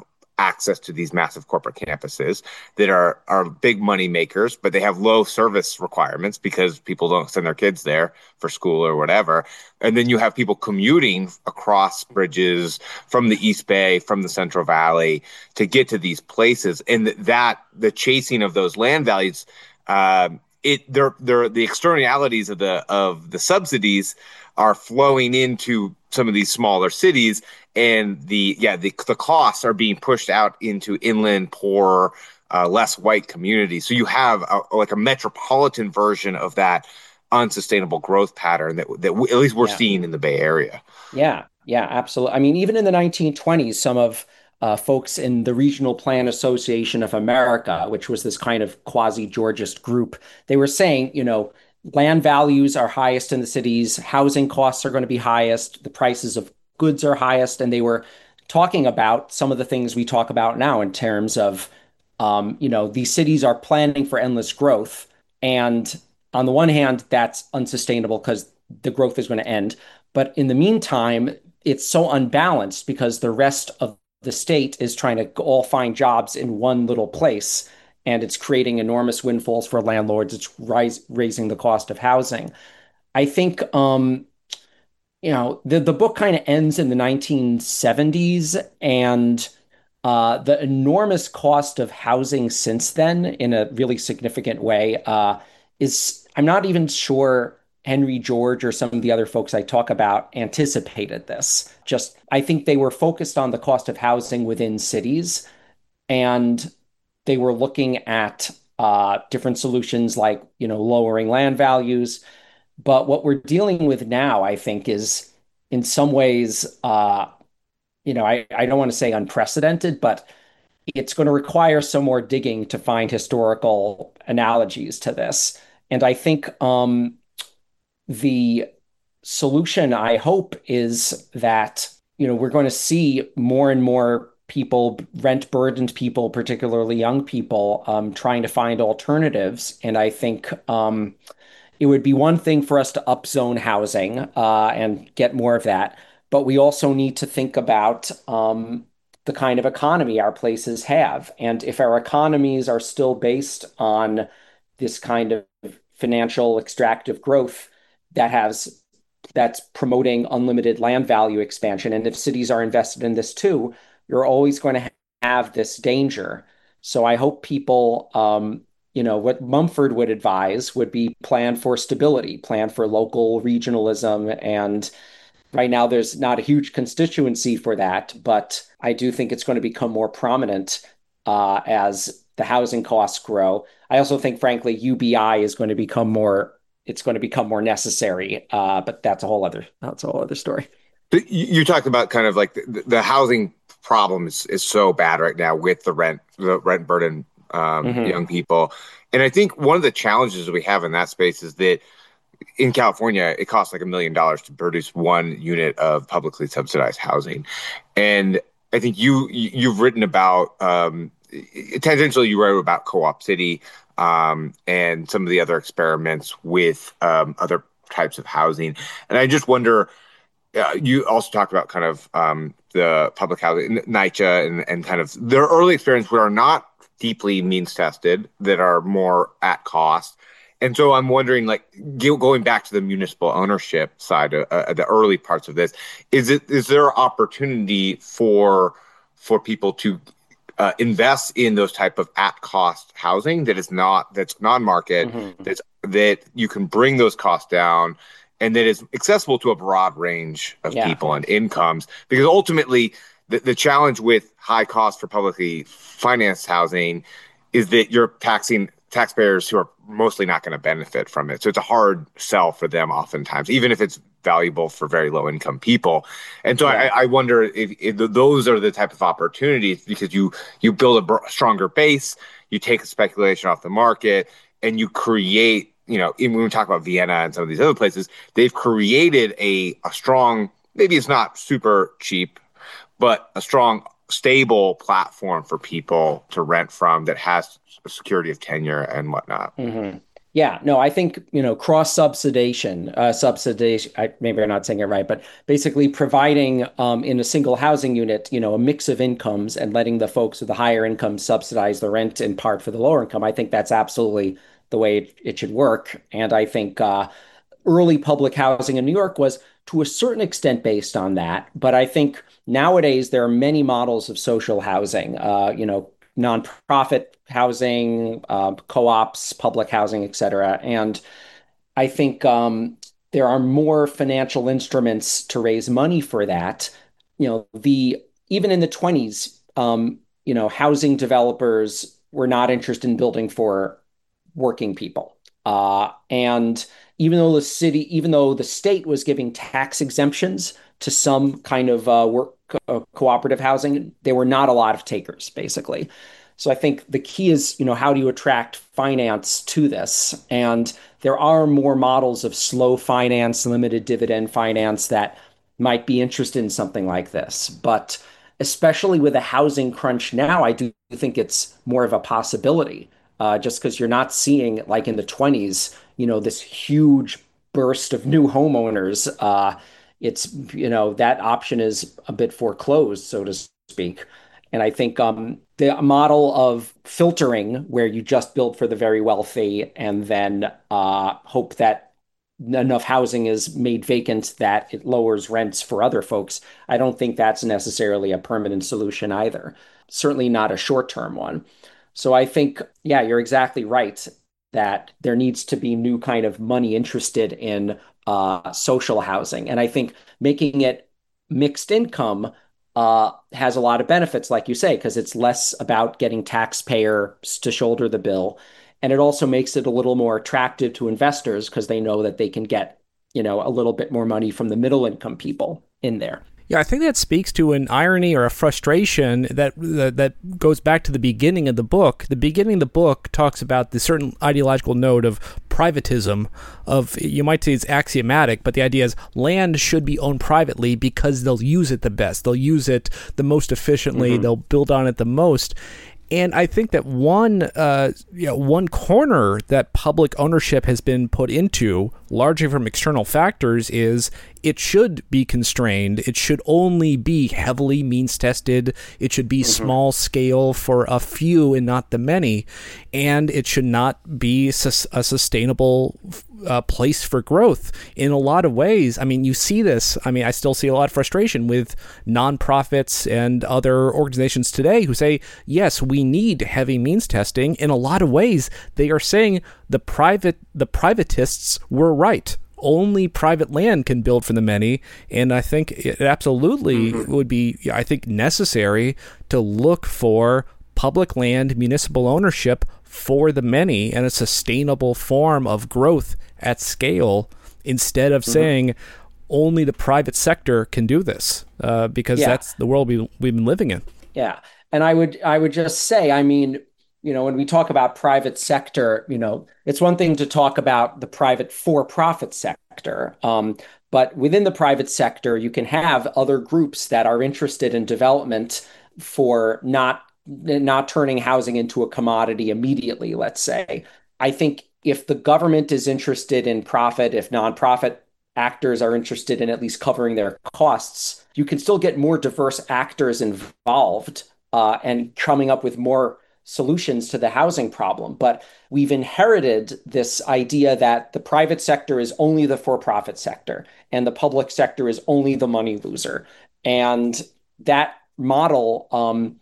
access to these massive corporate campuses that are big money makers, but they have low service requirements because people don't send their kids there for school or whatever. And then you have people commuting across bridges from the East Bay, from the Central Valley to get to these places. And the chasing of those land values, they're the externalities of the subsidies are flowing into some of these smaller cities, and the costs are being pushed out into inland, poor, less white communities. So you have a metropolitan version of that unsustainable growth pattern that at least we're seeing in the Bay Area. Yeah, absolutely. I mean, even in the 1920s, some of folks in the Regional Plan Association of America, which was this kind of quasi-Georgist group, they were saying, land values are highest in the cities, housing costs are going to be highest, the prices of goods are highest, and they were talking about some of the things we talk about now in terms of, these cities are planning for endless growth. And on the one hand, that's unsustainable because the growth is going to end. But in the meantime, it's so unbalanced because the rest of the state is trying to all find jobs in one little place. And it's creating enormous windfalls for landlords. It's raising the cost of housing. I think, the book kind of ends in the 1970s, and the enormous cost of housing since then, in a really significant way, I'm not even sure Henry George or some of the other folks I talk about anticipated this. Just, I think they were focused on the cost of housing within cities, and they were looking at different solutions like, lowering land values. But what we're dealing with now, I think, is in some ways, I don't want to say unprecedented, but it's going to require some more digging to find historical analogies to this. And I think the solution, I hope, is that, we're going to see more and more people, rent-burdened people, particularly young people, trying to find alternatives. And I think it would be one thing for us to upzone housing and get more of that. But we also need to think about the kind of economy our places have. And if our economies are still based on this kind of financial extractive growth that's promoting unlimited land value expansion, and if cities are invested in this too, you're always going to have this danger. So I hope people, what Mumford would advise would be plan for stability, plan for local regionalism. And right now, there's not a huge constituency for that, but I do think it's going to become more prominent as the housing costs grow. I also think, frankly, UBI is going to become more. It's going to become more necessary, but that's a whole other story. You talked about kind of like the housing problem is so bad right now with the rent burden, young people. And I think one of the challenges we have in that space is that in California, it costs like $1 million to produce one unit of publicly subsidized housing. And I think you've written about, tangentially, you wrote about Co-op City and some of the other experiments with other types of housing. And I just wonder, you also talked about kind of the public housing, NYCHA, and kind of their early experiments that are not deeply means tested, that are more at cost. And so I'm wondering, like, going back to the municipal ownership side, the early parts of this, is there opportunity for people to invest in those type of at-cost housing that's non-market, that you can bring those costs down, and that is accessible to a broad range of people and incomes? Because ultimately, the challenge with high cost for publicly financed housing is that you're taxing taxpayers who are mostly not going to benefit from it. So it's a hard sell for them oftentimes, even if it's valuable for very low income people. And so I wonder if those are the type of opportunities, because you build a stronger base, you take speculation off the market, and you create, even when we talk about Vienna and some of these other places, they've created a strong, maybe it's not super cheap, but a strong, stable platform for people to rent from that has a security of tenure and whatnot. Yeah, no, I think, cross subsidization, maybe I'm not saying it right, but basically providing in a single housing unit, a mix of incomes and letting the folks with the higher income subsidize the rent in part for the lower income. I think that's absolutely the way it should work. And I think early public housing in New York was to a certain extent based on that. But I think nowadays there are many models of social housing, nonprofit housing, co-ops, public housing, et cetera. And I think there are more financial instruments to raise money for that. The even in the 20s, housing developers were not interested in building for working people. And even though the state was giving tax exemptions to some kind of work cooperative housing, there were not a lot of takers, basically. So I think the key is, how do you attract finance to this? And there are more models of slow finance, limited dividend finance that might be interested in something like this. But especially with a housing crunch now, I do think it's more of a possibility, just because you're not seeing, like in the 20s, this huge burst of new homeowners. That option is a bit foreclosed, so to speak. And I think the model of filtering, where you just build for the very wealthy and then hope that enough housing is made vacant that it lowers rents for other folks, I don't think that's necessarily a permanent solution either. Certainly not a short-term one. So I think, yeah, you're exactly right that there needs to be new kind of money interested in social housing. And I think making it mixed income has a lot of benefits, like you say, because it's less about getting taxpayers to shoulder the bill. And it also makes it a little more attractive to investors because they know that they can get, a little bit more money from the middle income people in there. Yeah, I think that speaks to an irony or a frustration that goes back to the beginning of the book. The beginning of the book talks about the certain ideological note of privatism, you might say it's axiomatic, but the idea is land should be owned privately because they'll use it the best. They'll use it the most efficiently. Mm-hmm. They'll build on it the most. And I think that one corner that public ownership has been put into, largely from external factors, is it should be constrained. It should only be heavily means-tested. It should be small scale for a few and not the many. And it should not be a sustainable place for growth in a lot of ways. I mean, you see this. I mean, I still see a lot of frustration with nonprofits and other organizations today who say, yes, we need heavy means testing. In a lot of ways, they are saying the privatists were right. Only private land can build for the many, and I think it absolutely would be, necessary to look for public land, municipal ownership for the many, and a sustainable form of growth at scale, instead of saying only the private sector can do this, because that's the world we've been living in. Yeah, and I would just say, I mean, when we talk about private sector, it's one thing to talk about the private for-profit sector. But within the private sector, you can have other groups that are interested in development for not turning housing into a commodity immediately, let's say. I think if the government is interested in profit, if nonprofit actors are interested in at least covering their costs, you can still get more diverse actors involved and coming up with more solutions to the housing problem. But we've inherited this idea that the private sector is only the for-profit sector and the public sector is only the money loser. And that model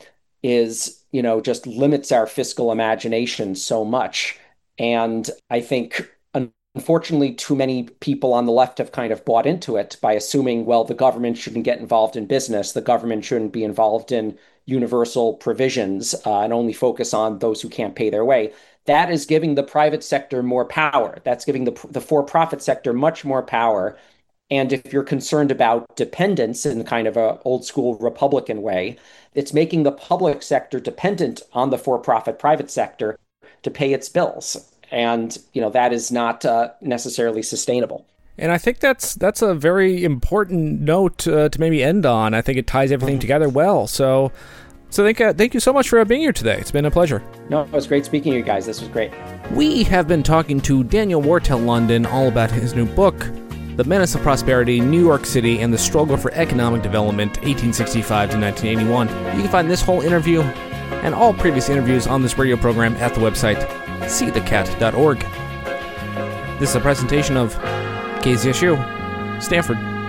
is, just limits our fiscal imagination so much. And I think, unfortunately, too many people on the left have kind of bought into it by assuming, well, the government shouldn't get involved in business. The government shouldn't be involved in universal provisions and only focus on those who can't pay their way. That is giving the private sector more power. That's giving the for-profit sector much more power. And if you're concerned about dependence in kind of a old school Republican way, it's making the public sector dependent on the for-profit private sector to pay its bills. And, that is not necessarily sustainable. And I think that's a very important note to maybe end on. I think it ties everything together well. So So thank you so much for being here today. It's been a pleasure. No, it was great speaking to you guys. This was great. We have been talking to Daniel Wartell London all about his new book, The Menace of Prosperity, New York City and the Struggle for Economic Development, 1865 to 1981. You can find this whole interview and all previous interviews on this radio program at the website seethecat.org. This is a presentation of KZSU, Stanford.